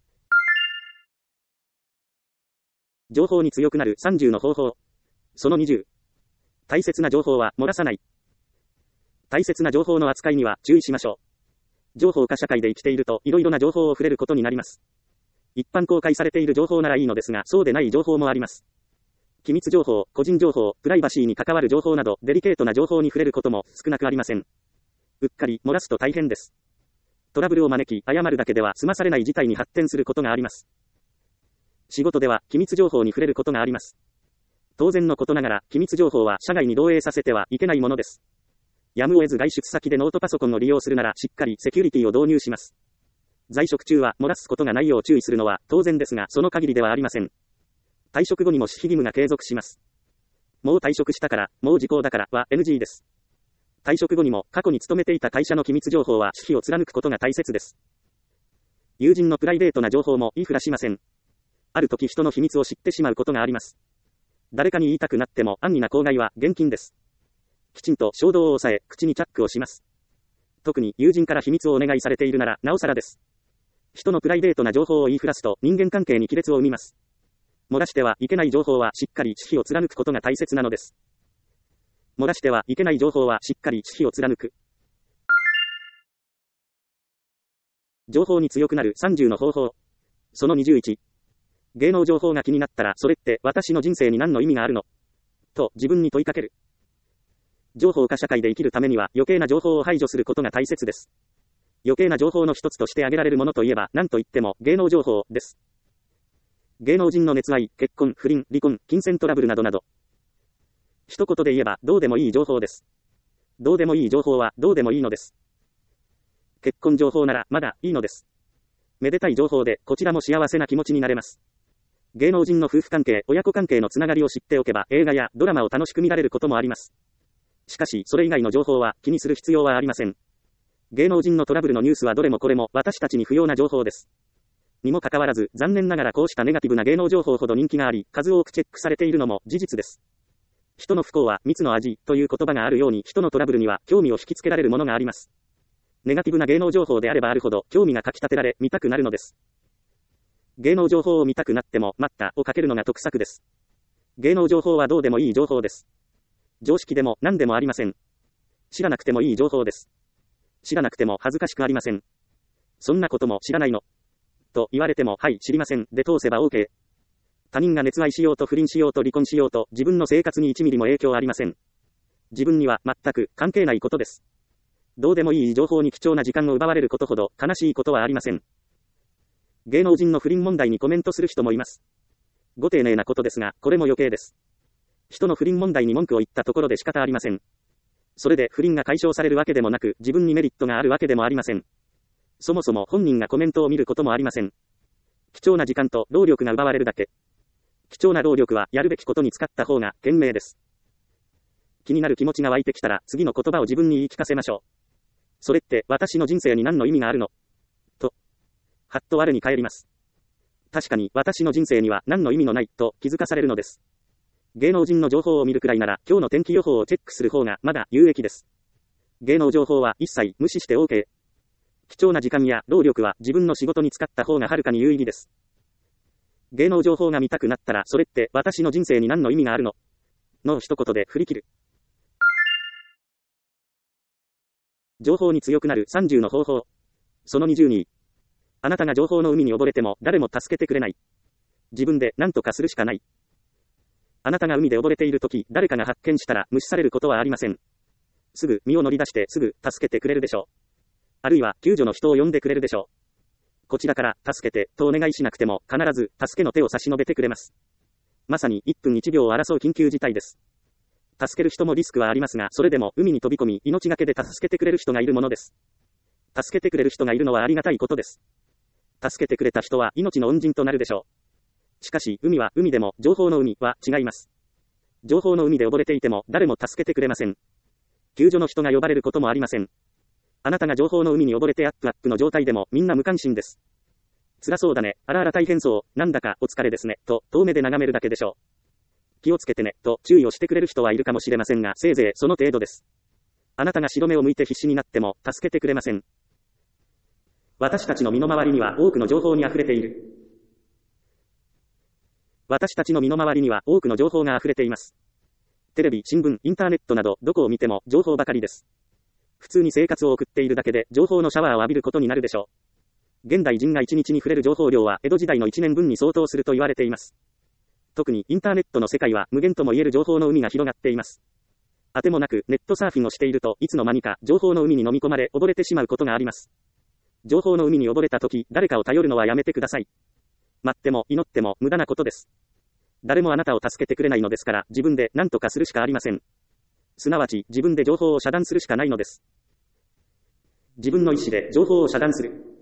情報に強くなるさんじゅうの方法。そのにじゅう。大切な情報は漏らさない。大切な情報の扱いには注意しましょう。情報化社会で生きているといろいろな情報を触れることになります。一般公開されている情報ならいいのですが、そうでない情報もあります。機密情報、個人情報、プライバシーに関わる情報などデリケートな情報に触れることも少なくありません。うっかり漏らすと大変です。トラブルを招き、謝るだけでは済まされない事態に発展することがあります。仕事では機密情報に触れることがあります。当然のことながら、機密情報は社外に漏洩させてはいけないものです。やむを得ず外出先でノートパソコンを利用するならしっかりセキュリティを導入します。在職中は漏らすことがないよう注意するのは当然ですが、その限りではありません。退職後にも守秘義務が継続します。もう退職したから、もう時効だからは エヌジー です。退職後にも過去に勤めていた会社の機密情報は守秘を貫くことが大切です。友人のプライベートな情報も言いふらしません。ある時人の秘密を知ってしまうことがあります。誰かに言いたくなっても安易な口外は厳禁です。きちんと衝動を抑え、口にチャックをします。特に友人から秘密をお願いされているならなおさらです。人のプライベートな情報を言いふらすと人間関係に亀裂を生みます。漏らしてはいけない情報はしっかり守秘を貫くことが大切なのです。漏らしてはいけない情報はしっかり守秘を貫く。情報に強くなるさんじゅうの方法。そのにじゅういち。芸能情報が気になったらそれって私の人生に何の意味があるのと自分に問いかける。情報化社会で生きるためには余計な情報を排除することが大切です。余計な情報の一つとして挙げられるものといえば何と言っても芸能情報です。芸能人の熱愛、結婚、不倫、離婚、金銭トラブルなどなど。一言で言えばどうでもいい情報です。どうでもいい情報はどうでもいいのです。結婚情報ならまだいいのです。めでたい情報でこちらも幸せな気持ちになれます。芸能人の夫婦関係、親子関係のつながりを知っておけば映画やドラマを楽しく見られることもあります。しかしそれ以外の情報は気にする必要はありません。芸能人のトラブルのニュースはどれもこれも私たちに不要な情報です。にもかかわらず残念ながらこうしたネガティブな芸能情報ほど人気があり、数多くチェックされているのも事実です。人の不幸は蜜の味という言葉があるように人のトラブルには興味を引きつけられるものがあります。ネガティブな芸能情報であればあるほど興味がかき立てられ見たくなるのです。芸能情報を見たくなっても待ったをかけるのが得策です。芸能情報はどうでもいい情報です。常識でも何でもありません。知らなくてもいい情報です。知らなくても恥ずかしくありません。そんなことも知らないのと言われても、はい知りませんで通せば OK。他人が熱愛しようと不倫しようと離婚しようと自分の生活にいちミリも影響ありません。自分には全く関係ないことです。どうでもいい情報に貴重な時間を奪われることほど悲しいことはありません。芸能人の不倫問題にコメントする人もいます。ご丁寧なことですが、これも余計です。人の不倫問題に文句を言ったところで仕方ありません。それで不倫が解消されるわけでもなく、自分にメリットがあるわけでもありません。そもそも本人がコメントを見ることもありません。貴重な時間と労力が奪われるだけ。貴重な労力はやるべきことに使った方が賢明です。気になる気持ちが湧いてきたら次の言葉を自分に言い聞かせましょう。それって私の人生に何の意味があるのと、はっと我に返ります。確かに私の人生には何の意味のないと気づかされるのです。芸能人の情報を見るくらいなら今日の天気予報をチェックする方がまだ有益です。芸能情報は一切無視して OK。貴重な時間や労力は自分の仕事に使った方がはるかに有意義です。芸能情報が見たくなったらそれって私の人生に何の意味があるのの一言で振り切る。情報に強くなるさんじゅうの方法。そのにじゅうに。あなたが情報の海に溺れても誰も助けてくれない。自分で何とかするしかない。 あなたが海で溺れているとき、誰かが発見したら無視されることはありません。すぐ身を乗り出してすぐ助けてくれるでしょう。あるいは救助の人を呼んでくれるでしょう。こちらから助けてとお願いしなくても必ず助けの手を差し伸べてくれます。まさにいっぷんいちびょうを争う緊急事態です。助ける人もリスクはありますが、それでも海に飛び込み命がけで助けてくれる人がいるものです。助けてくれる人がいるのはありがたいことです。助けてくれた人は命の恩人となるでしょう。しかし海は海でも情報の海は違います。情報の海で溺れていても誰も助けてくれません。救助の人が呼ばれることもありません。あなたが情報の海に溺れてアップアップの状態でもみんな無関心です。辛そうだね、あらあら大変そう、なんだかお疲れですね、と遠目で眺めるだけでしょう。気をつけてね、と注意をしてくれる人はいるかもしれませんが、せいぜいその程度です。あなたが白目を向いて必死になっても助けてくれません。私たちの身の回りには多くの情報に溢れている。私たちの身の回りには多くの情報が溢れています。テレビ、新聞、インターネットなどどこを見ても情報ばかりです。普通に生活を送っているだけで情報のシャワーを浴びることになるでしょう。現代人がいちにちに触れる情報量は江戸時代のいちねんぶんに相当すると言われています。特にインターネットの世界は無限とも言える情報の海が広がっています。あてもなくネットサーフィンをしているといつの間にか情報の海に飲み込まれ溺れてしまうことがあります。情報の海に溺れたとき誰かを頼るのはやめてください。待っても祈っても無駄なことです。誰もあなたを助けてくれないのですから自分で何とかするしかありません。すなわち自分で情報を遮断するしかないのです。自分の意思で情報を遮断する。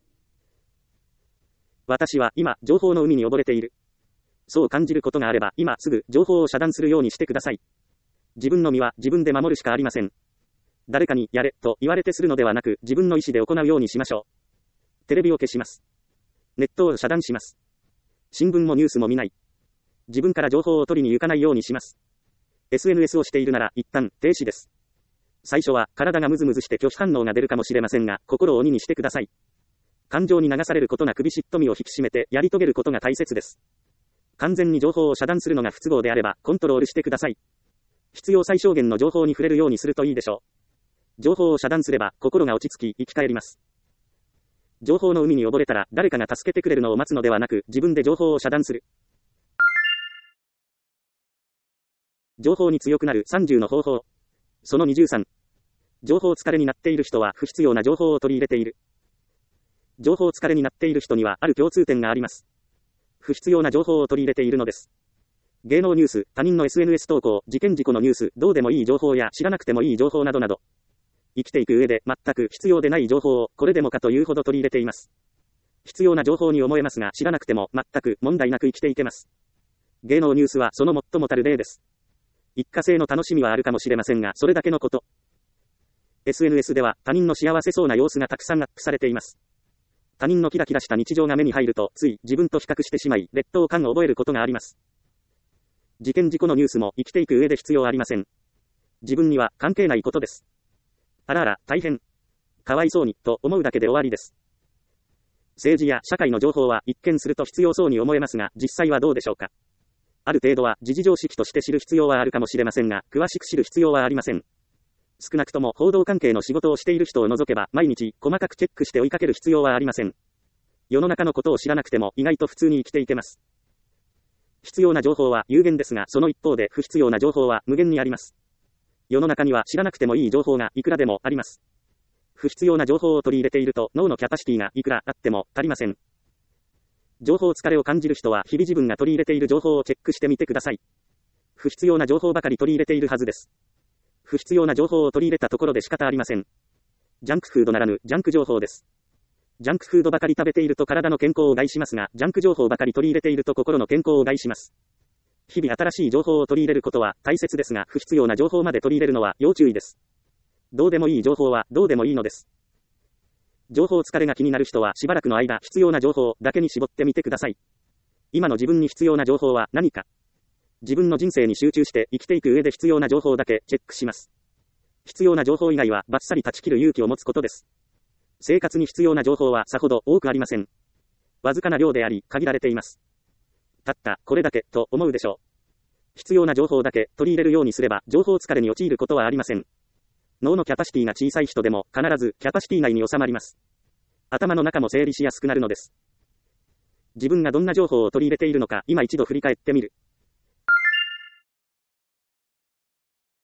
私は今情報の海に溺れている。そう感じることがあれば今すぐ情報を遮断するようにしてください。自分の身は自分で守るしかありません。誰かにやれと言われてするのではなく自分の意思で行うようにしましょう。テレビを消します。ネットを遮断します。新聞もニュースも見ない。自分から情報を取りに行かないようにします。エスエヌエス をしているなら一旦停止です。最初は体がムズムズして拒否反応が出るかもしれませんが、心を鬼にしてください。感情に流されることなくビシッと身を引き締めてやり遂げることが大切です。完全に情報を遮断するのが不都合であればコントロールしてください。必要最小限の情報に触れるようにするといいでしょう。情報を遮断すれば心が落ち着き生き返ります。情報の海に溺れたら誰かが助けてくれるのを待つのではなく自分で情報を遮断する。情報に強くなるさんじゅうの方法。そのにじゅうさん。情報疲れになっている人は不必要な情報を取り入れている。情報疲れになっている人にはある共通点があります。不必要な情報を取り入れているのです。芸能ニュース、他人の エスエヌエス 投稿、事件事故のニュース、どうでもいい情報や知らなくてもいい情報などなど。生きていく上で全く必要でない情報をこれでもかというほど取り入れています。必要な情報に思えますが知らなくても全く問題なく生きていけます。芸能ニュースはその最もたる例です。一過性の楽しみはあるかもしれませんがそれだけのこと。エスエヌエス では他人の幸せそうな様子がたくさんアップされています。他人のキラキラした日常が目に入るとつい自分と比較してしまい劣等感を覚えることがあります。事件事故のニュースも生きていく上で必要ありません。自分には関係ないことです。あらあら大変かわいそうにと思うだけで終わりです。政治や社会の情報は一見すると必要そうに思えますが実際はどうでしょうか。ある程度は時事常識として知る必要はあるかもしれませんが詳しく知る必要はありません。少なくとも報道関係の仕事をしている人を除けば毎日細かくチェックして追いかける必要はありません。世の中のことを知らなくても意外と普通に生きていけます。必要な情報は有限ですがその一方で不必要な情報は無限にあります。世の中には知らなくてもいい情報がいくらでもあります。不必要な情報を取り入れていると脳のキャパシティがいくらあっても足りません。情報疲れを感じる人は日々自分が取り入れている情報をチェックしてみてください。不必要な情報ばかり取り入れているはずです。不必要な情報を取り入れたところで仕方ありません。ジャンクフードならぬジャンク情報です。ジャンクフードばかり食べていると体の健康を害しますが、ジャンク情報ばかり取り入れていると心の健康を害します。日々新しい情報を取り入れることは大切ですが、不必要な情報まで取り入れるのは要注意です。どうでもいい情報はどうでもいいのです。情報疲れが気になる人はしばらくの間必要な情報だけに絞ってみてください。今の自分に必要な情報は何か。自分の人生に集中して生きていく上で必要な情報だけチェックします。必要な情報以外はバッサリ断ち切る勇気を持つことです。生活に必要な情報はさほど多くありません。わずかな量であり限られています。たったこれだけと思うでしょう。必要な情報だけ取り入れるようにすれば情報疲れに陥ることはありません。脳のキャパシティが小さい人でも必ずキャパシティ内に収まります。頭の中も整理しやすくなるのです。自分がどんな情報を取り入れているのか今一度振り返ってみる。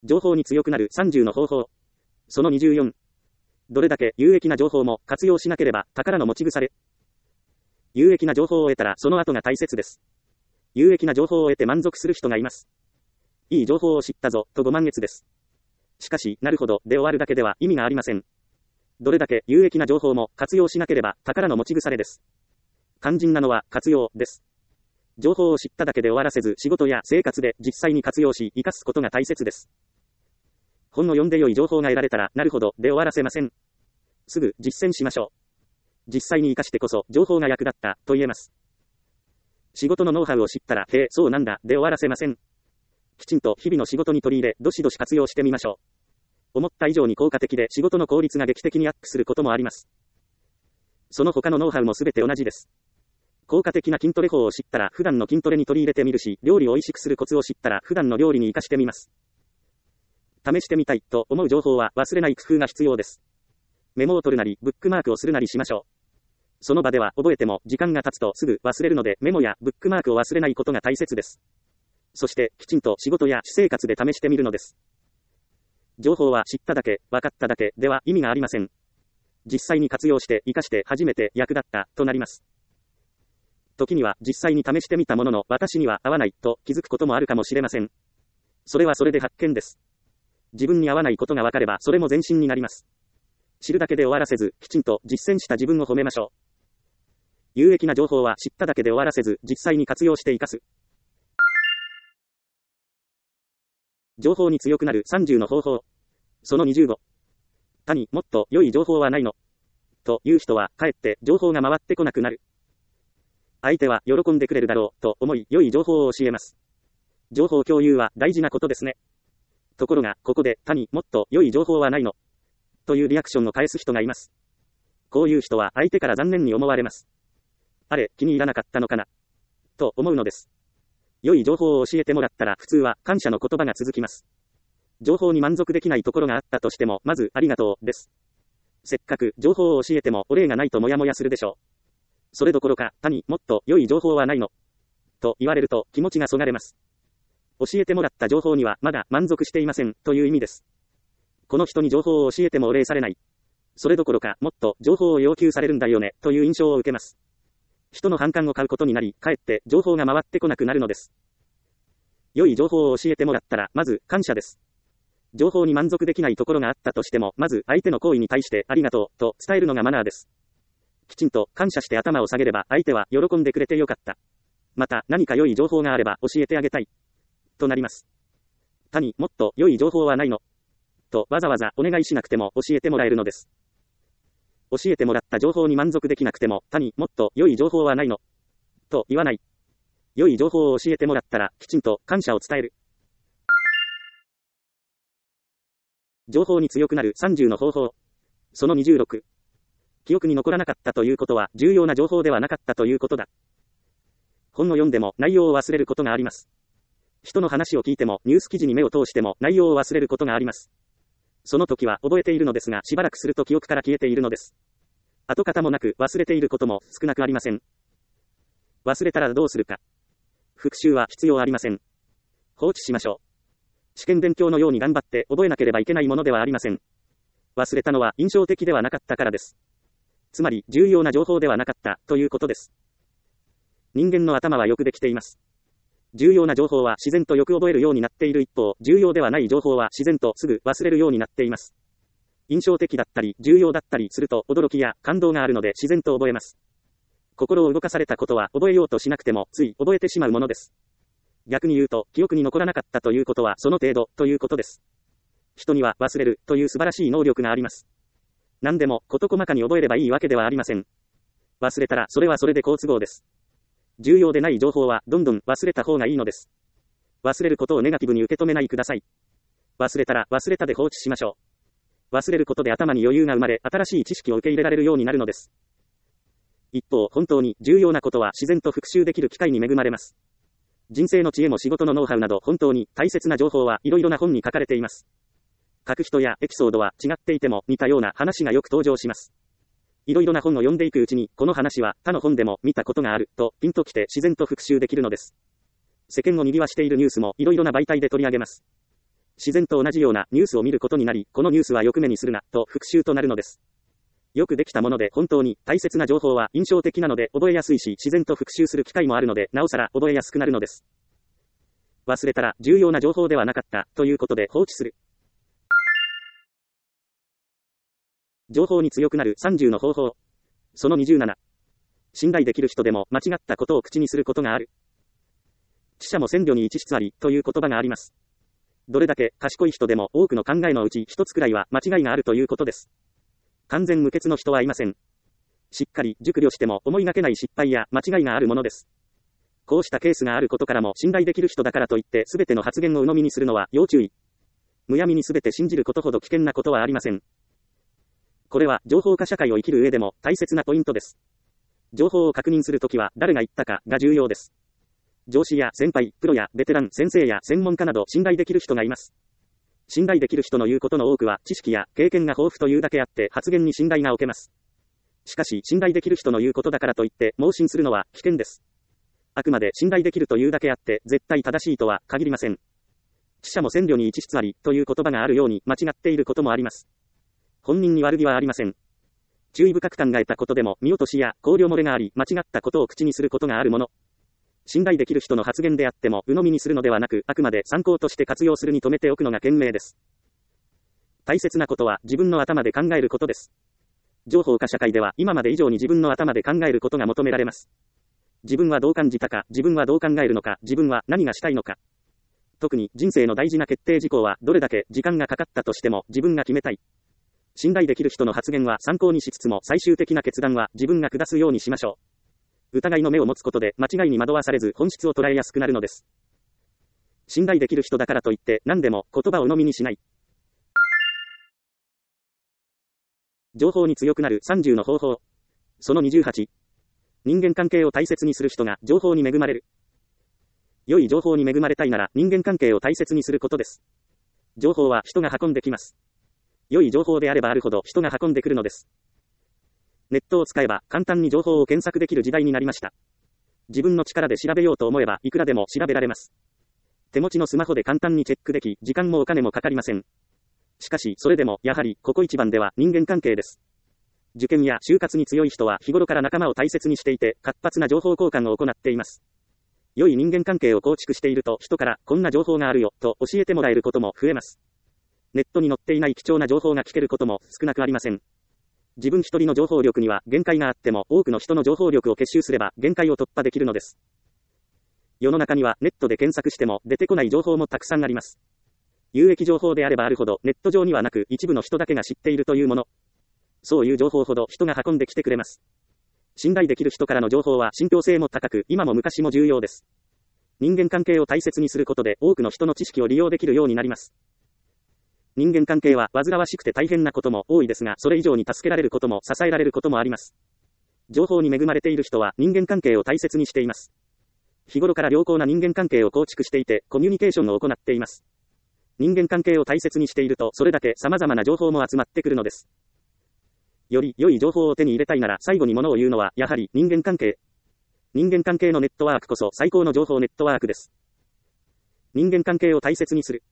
情報に強くなるさんじゅうの方法。そのにじゅうよん。どれだけ有益な情報も活用しなければ宝の持ち腐れ。有益な情報を得たらその後が大切です。有益な情報を得て満足する人がいます。いい情報を知ったぞ、とご満悦です。しかし、なるほど、で終わるだけでは意味がありません。どれだけ有益な情報も活用しなければ宝の持ち腐れです。肝心なのは活用です。情報を知っただけで終わらせず仕事や生活で実際に活用し生かすことが大切です。本を読んで良い情報が得られたらなるほどで終わらせません。すぐ実践しましょう。実際に活かしてこそ情報が役立ったと言えます。仕事のノウハウを知ったら、へえ、そうなんだで終わらせません。きちんと日々の仕事に取り入れ、どしどし活用してみましょう。思った以上に効果的で仕事の効率が劇的にアップすることもあります。その他のノウハウもすべて同じです。効果的な筋トレ法を知ったら普段の筋トレに取り入れてみるし、料理を美味しくするコツを知ったら普段の料理に活かしてみます。試してみたいと思う情報は忘れない工夫が必要です。メモを取るなり、ブックマークをするなりしましょう。その場では覚えても時間が経つとすぐ忘れるのでメモやブックマークを忘れないことが大切です。そしてきちんと仕事や私生活で試してみるのです。情報は知っただけ、分かっただけでは意味がありません。実際に活用して活かして初めて役立ったとなります。時には実際に試してみたものの私には合わないと気づくこともあるかもしれません。それはそれで発見です。自分に合わないことが分かればそれも前進になります。知るだけで終わらせずきちんと実践した自分を褒めましょう。有益な情報は知っただけで終わらせず実際に活用して活かす。情報に強くなるさんじゅうの方法。そのにじゅうご。他にもっと良い情報はないのという人はかえって情報が回ってこなくなる。相手は喜んでくれるだろうと思い良い情報を教えます。情報共有は大事なことですね。ところがここで他にもっと良い情報はないのというリアクションを返す人がいます。こういう人は相手から残念に思われます。あれ、気に入らなかったのかなと思うのです。良い情報を教えてもらったら普通は感謝の言葉が続きます。情報に満足できないところがあったとしてもまずありがとうです。せっかく情報を教えてもお礼がないとモヤモヤするでしょう。それどころか他にもっと良い情報はないのと言われると気持ちがそがれます。教えてもらった情報にはまだ満足していませんという意味です。この人に情報を教えてもお礼されない。それどころかもっと情報を要求されるんだよねという印象を受けます。人の反感を買うことになり、かえって情報が回ってこなくなるのです。良い情報を教えてもらったら、まず感謝です。情報に満足できないところがあったとしても、まず相手の行為に対してありがとうと伝えるのがマナーです。きちんと感謝して頭を下げれば、相手は喜んでくれてよかった。また何か良い情報があれば教えてあげたい。となります。他にもっと良い情報はないのとわざわざお願いしなくても教えてもらえるのです。教えてもらった情報に満足できなくても、他にもっと良い情報はないのと言わない。良い情報を教えてもらったら、きちんと感謝を伝える。情報に強くなるさんじゅうの方法。そのにじゅうろく。記憶に残らなかったということは、重要な情報ではなかったということだ。本を読んでも内容を忘れることがあります。人の話を聞いても、ニュース記事に目を通しても内容を忘れることがあります。その時は覚えているのですが、しばらくすると記憶から消えているのです。跡形もなく忘れていることも少なくありません。忘れたらどうするか。復習は必要ありません。放置しましょう。試験勉強のように頑張って覚えなければいけないものではありません。忘れたのは印象的ではなかったからです。つまり重要な情報ではなかったということです。人間の頭はよくできています。重要な情報は自然とよく覚えるようになっている一方、重要ではない情報は自然とすぐ忘れるようになっています。印象的だったり重要だったりすると驚きや感動があるので自然と覚えます。心を動かされたことは覚えようとしなくてもつい覚えてしまうものです。逆に言うと、記憶に残らなかったということはその程度ということです。人には忘れるという素晴らしい能力があります。何でも事細かに覚えればいいわけではありません。忘れたらそれはそれで好都合です。重要でない情報はどんどん忘れた方がいいのです。忘れることをネガティブに受け止めないください。忘れたら忘れたで放置しましょう。忘れることで頭に余裕が生まれ、新しい知識を受け入れられるようになるのです。一方、本当に重要なことは自然と復習できる機会に恵まれます。人生の知恵も仕事のノウハウなど本当に大切な情報はいろいろな本に書かれています。書く人やエピソードは違っていても似たような話がよく登場します。いろいろな本を読んでいくうちに、この話は他の本でも見たことがあるとピンときて自然と復習できるのです。世間を賑わしているニュースもいろいろな媒体で取り上げます。 自然と同じようなニュースを見ることになり、このニュースはよく目にするな、と復習となるのです。よくできたもので本当に大切な情報は印象的なので覚えやすいし、自然と復習する機会もあるので、なおさら覚えやすくなるのです。忘れたら重要な情報ではなかった、ということで放置する。情報に強くなるさんじゅうの方法。そのにじゅうなな。信頼できる人でも間違ったことを口にすることがある。知者も千慮に一室あり、という言葉があります。どれだけ賢い人でも多くの考えのうち一つくらいは間違いがあるということです。完全無欠の人はいません。しっかり熟慮しても思いがけない失敗や間違いがあるものです。こうしたケースがあることからも、信頼できる人だからといって全ての発言を鵜呑みにするのは要注意。むやみに全て信じることほど危険なことはありません。これは情報化社会を生きる上でも大切なポイントです。情報を確認するときは誰が言ったかが重要です。上司や先輩、プロやベテラン、先生や専門家など信頼できる人がいます。信頼できる人の言うことの多くは知識や経験が豊富というだけあって発言に信頼が置けます。しかし信頼できる人の言うことだからといって盲信するのは危険です。あくまで信頼できるというだけあって絶対正しいとは限りません。知者も千慮に一室ありという言葉があるように間違っていることもあります。本人に悪気はありません。注意深く考えたことでも見落としや考慮漏れがあり間違ったことを口にすることがあるもの。信頼できる人の発言であっても鵜呑みにするのではなく、あくまで参考として活用するに留めておくのが賢明です。大切なことは自分の頭で考えることです。情報化社会では今まで以上に自分の頭で考えることが求められます。自分はどう感じたか、自分はどう考えるのか、自分は何がしたいのか。特に人生の大事な決定事項はどれだけ時間がかかったとしても自分が決めたい。信頼できる人の発言は参考にしつつも最終的な決断は自分が下すようにしましょう。疑いの目を持つことで間違いに惑わされず本質を捉えやすくなるのです。信頼できる人だからといって何でも言葉を鵜呑みにしない。情報に強くなるさんじゅうの方法。そのにじゅうはち。人間関係を大切にする人が情報に恵まれる。良い情報に恵まれたいなら人間関係を大切にすることです。情報は人が運んできます。良い情報であればあるほど人が運んでくるのです。ネットを使えば簡単に情報を検索できる時代になりました。自分の力で調べようと思えばいくらでも調べられます。手持ちのスマホで簡単にチェックでき、時間もお金もかかりません。しかしそれでもやはりここ一番では人間関係です。受験や就活に強い人は日頃から仲間を大切にしていて活発な情報交換を行っています。良い人間関係を構築していると人からこんな情報があるよと教えてもらえることも増えます。ネットに載っていない貴重な情報が聞けることも少なくありません。自分一人の情報力には限界があっても多くの人の情報力を結集すれば限界を突破できるのです。世の中にはネットで検索しても出てこない情報もたくさんあります。有益情報であればあるほどネット上にはなく一部の人だけが知っているというもの。そういう情報ほど人が運んできてくれます。信頼できる人からの情報は信憑性も高く今も昔も重要です。人間関係を大切にすることで多くの人の知識を利用できるようになります。人間関係は煩わしくて大変なことも多いですが、それ以上に助けられることも支えられることもあります。情報に恵まれている人は人間関係を大切にしています。日頃から良好な人間関係を構築していて、コミュニケーションを行っています。人間関係を大切にしていると、それだけ様々な情報も集まってくるのです。より良い情報を手に入れたいなら最後に物を言うのはやはり人間関係。人間関係のネットワークこそ最高の情報ネットワークです。人間関係を大切にする。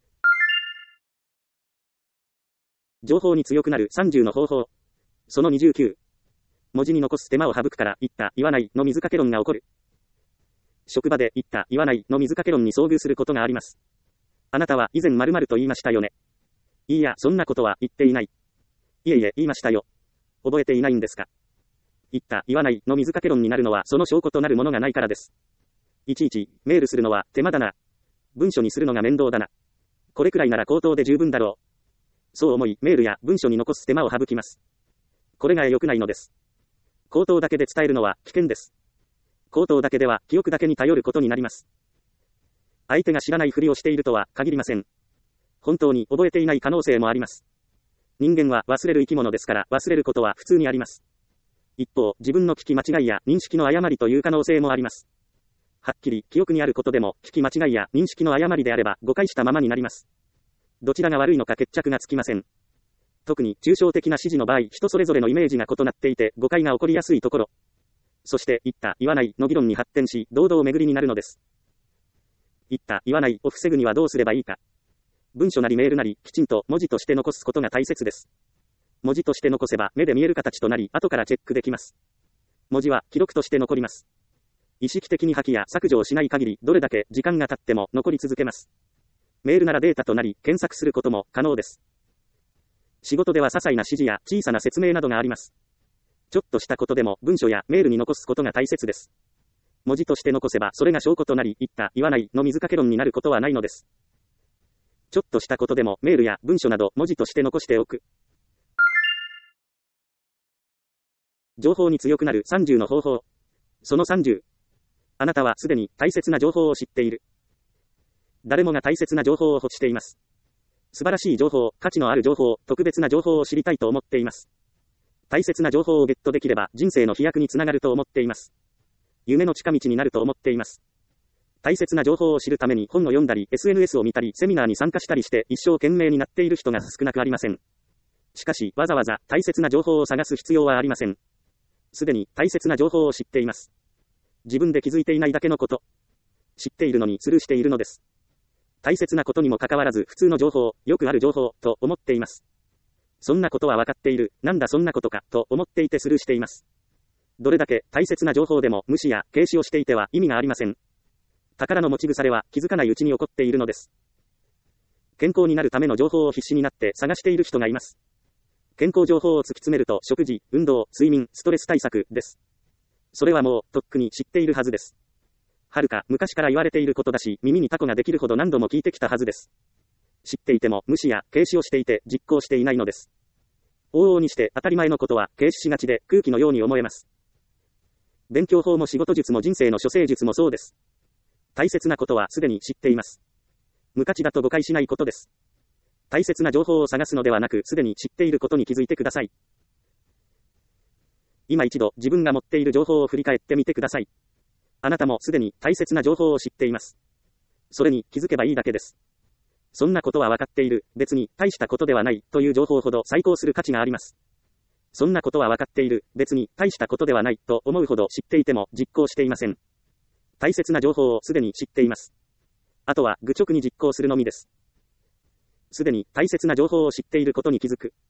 情報に強くなるさんじゅうの方法。そのにじゅうきゅう。文字に残す手間を省くから言った言わないの水かけ論が起こる。職場で言った言わないの水かけ論に遭遇することがあります。あなたは以前〇〇と言いましたよね。いいや、そんなことは言っていない。いえいえ、言いましたよ。覚えていないんですか。言った言わないの水かけ論になるのはその証拠となるものがないからです。いちいちメールするのは手間だな。文書にするのが面倒だな。これくらいなら口頭で十分だろう。そう思い、メールや文書に残す手間を省きます。これが良くないのです。口頭だけで伝えるのは危険です。口頭だけでは記憶だけに頼ることになります。相手が知らないふりをしているとは限りません。本当に覚えていない可能性もあります。人間は忘れる生き物ですから忘れることは普通にあります。一方、自分の聞き間違いや認識の誤りという可能性もあります。はっきり記憶にあることでも聞き間違いや認識の誤りであれば誤解したままになります。どちらが悪いのか決着がつきません。特に抽象的な指示の場合、人それぞれのイメージが異なっていて誤解が起こりやすいところ。そして言った言わないの議論に発展し、堂々巡りになるのです。言った言わないを防ぐにはどうすればいいか。 文書なりメールなり、きちんと文字として残すことが大切です。文字として残せば目で見える形となり、後からチェックできます。文字は記録として残ります。意識的に破棄や削除をしない限り、どれだけ時間が経っても残り続けます。メールならデータとなり、検索することも可能です。仕事では些細な指示や小さな説明などがあります。ちょっとしたことでも文書やメールに残すことが大切です。文字として残せばそれが証拠となり、言った、言わないの水かけ論になることはないのです。ちょっとしたことでもメールや文書など文字として残しておく。情報に強くなるさんじゅうの方法。そのさんじゅう。あなたはすでに大切な情報を知っている。誰もが大切な情報を欲しています。素晴らしい情報、価値のある情報、特別な情報を知りたいと思っています。大切な情報をゲットできれば人生の飛躍につながると思っています。夢の近道になると思っています。大切な情報を知るために本を読んだり、エスエヌエス を見たり、セミナーに参加したりして一生懸命になっている人が少なくありません。しかし、わざわざ大切な情報を探す必要はありません。すでに大切な情報を知っています。自分で気づいていないだけのこと。知っているのにスルーしているのです。大切なことにもかかわらず普通の情報、よくある情報、と思っています。そんなことは分かっている、なんだそんなことか、と思っていてスルーしています。どれだけ大切な情報でも無視や軽視をしていては意味がありません。宝の持ち腐れは気づかないうちに起こっているのです。健康になるための情報を必死になって探している人がいます。健康情報を突き詰めると食事、運動、睡眠、ストレス対策です。それはもうとっくに知っているはずです。はるか昔から言われていることだし、耳にタコができるほど何度も聞いてきたはずです。知っていても無視や軽視をしていて実行していないのです。往々にして当たり前のことは軽視しがちで空気のように思えます。勉強法も仕事術も人生の処世術もそうです。大切なことはすでに知っています。無価値だと誤解しないことです。大切な情報を探すのではなく、すでに知っていることに気づいてください。今一度自分が持っている情報を振り返ってみてください。あなたもすでに大切な情報を知っています。それに気づけばいいだけです。そんなことは分かっている、別に大したことではないという情報ほど再考する価値があります。そんなことは分かっている、別に大したことではないと思うほど知っていても実行していません。大切な情報をすでに知っています。あとは愚直に実行するのみです。すでに大切な情報を知っていることに気づく。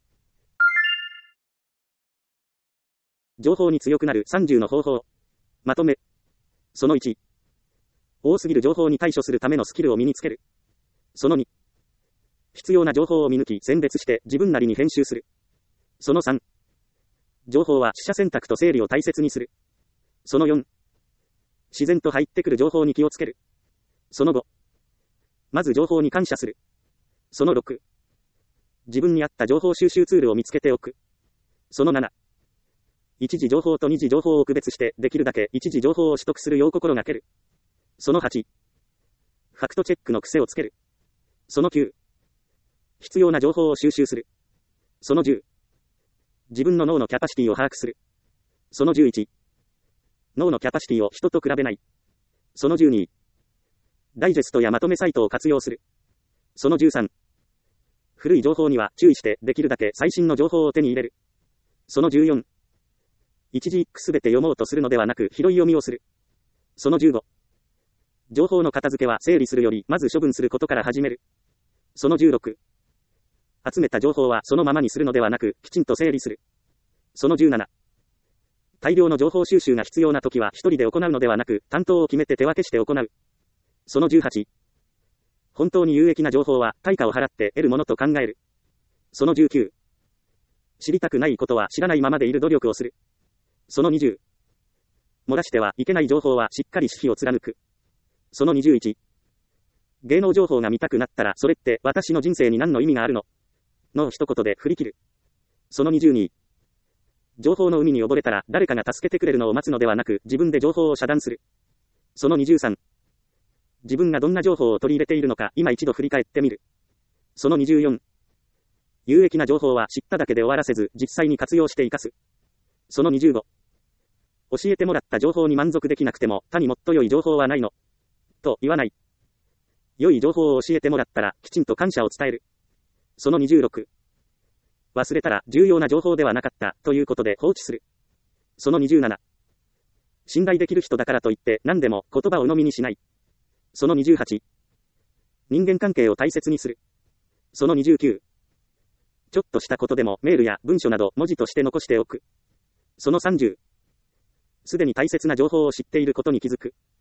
情報に強くなるさんじゅうの方法。まとめ。そのいち。多すぎる情報に対処するためのスキルを身につける。そのに。必要な情報を見抜き選別して自分なりに編集する。そのさん。情報は取捨選択と整理を大切にする。そのよん。自然と入ってくる情報に気をつける。そのご。まず情報に感謝する。そのろく。自分に合った情報収集ツールを見つけておく。そのなな。一時情報と二次情報を区別して、できるだけ一時情報を取得するよう心がける。そのはち。ファクトチェックの癖をつける。そのきゅう。必要な情報を収集する。そのじゅう。自分の脳のキャパシティを把握する。そのじゅういち。脳のキャパシティを人と比べない。そのじゅうに。ダイジェストやまとめサイトを活用する。そのじゅうさん。古い情報には注意してできるだけ最新の情報を手に入れる。そのじゅうよん。一字一句すべて読もうとするのではなく拾い読みをする。そのじゅうご。情報の片付けは整理するよりまず処分することから始める。そのじゅうろく。集めた情報はそのままにするのではなくきちんと整理する。そのじゅうなな。大量の情報収集が必要な時は一人で行うのではなく担当を決めて手分けして行う。そのじゅうはち。本当に有益な情報は対価を払って得るものと考える。そのじゅうきゅう。知りたくないことは知らないままでいる努力をする。そのにじゅう。漏らしてはいけない情報はしっかり私費を貫く。そのにじゅういち。芸能情報が見たくなったらそれって私の人生に何の意味があるのの一言で振り切る。そのにじゅうに。情報の海に溺れたら誰かが助けてくれるのを待つのではなく自分で情報を遮断する。そのにじゅうさん。自分がどんな情報を取り入れているのか今一度振り返ってみる。そのにじゅうよん。有益な情報は知っただけで終わらせず実際に活用して生かす。そのにじゅうご。教えてもらった情報に満足できなくても他にもっと良い情報はないのと言わない。良い情報を教えてもらったらきちんと感謝を伝える。そのにじゅうろく。忘れたら重要な情報ではなかったということで放置する。そのにじゅうなな。信頼できる人だからといって何でも言葉を鵜呑みにしない。そのにじゅうはち。人間関係を大切にする。 そのにじゅうきゅう。ちょっとしたことでもメールや文書など文字として残しておく。そのさんじゅう。すでに大切な情報を知っていることに気づく。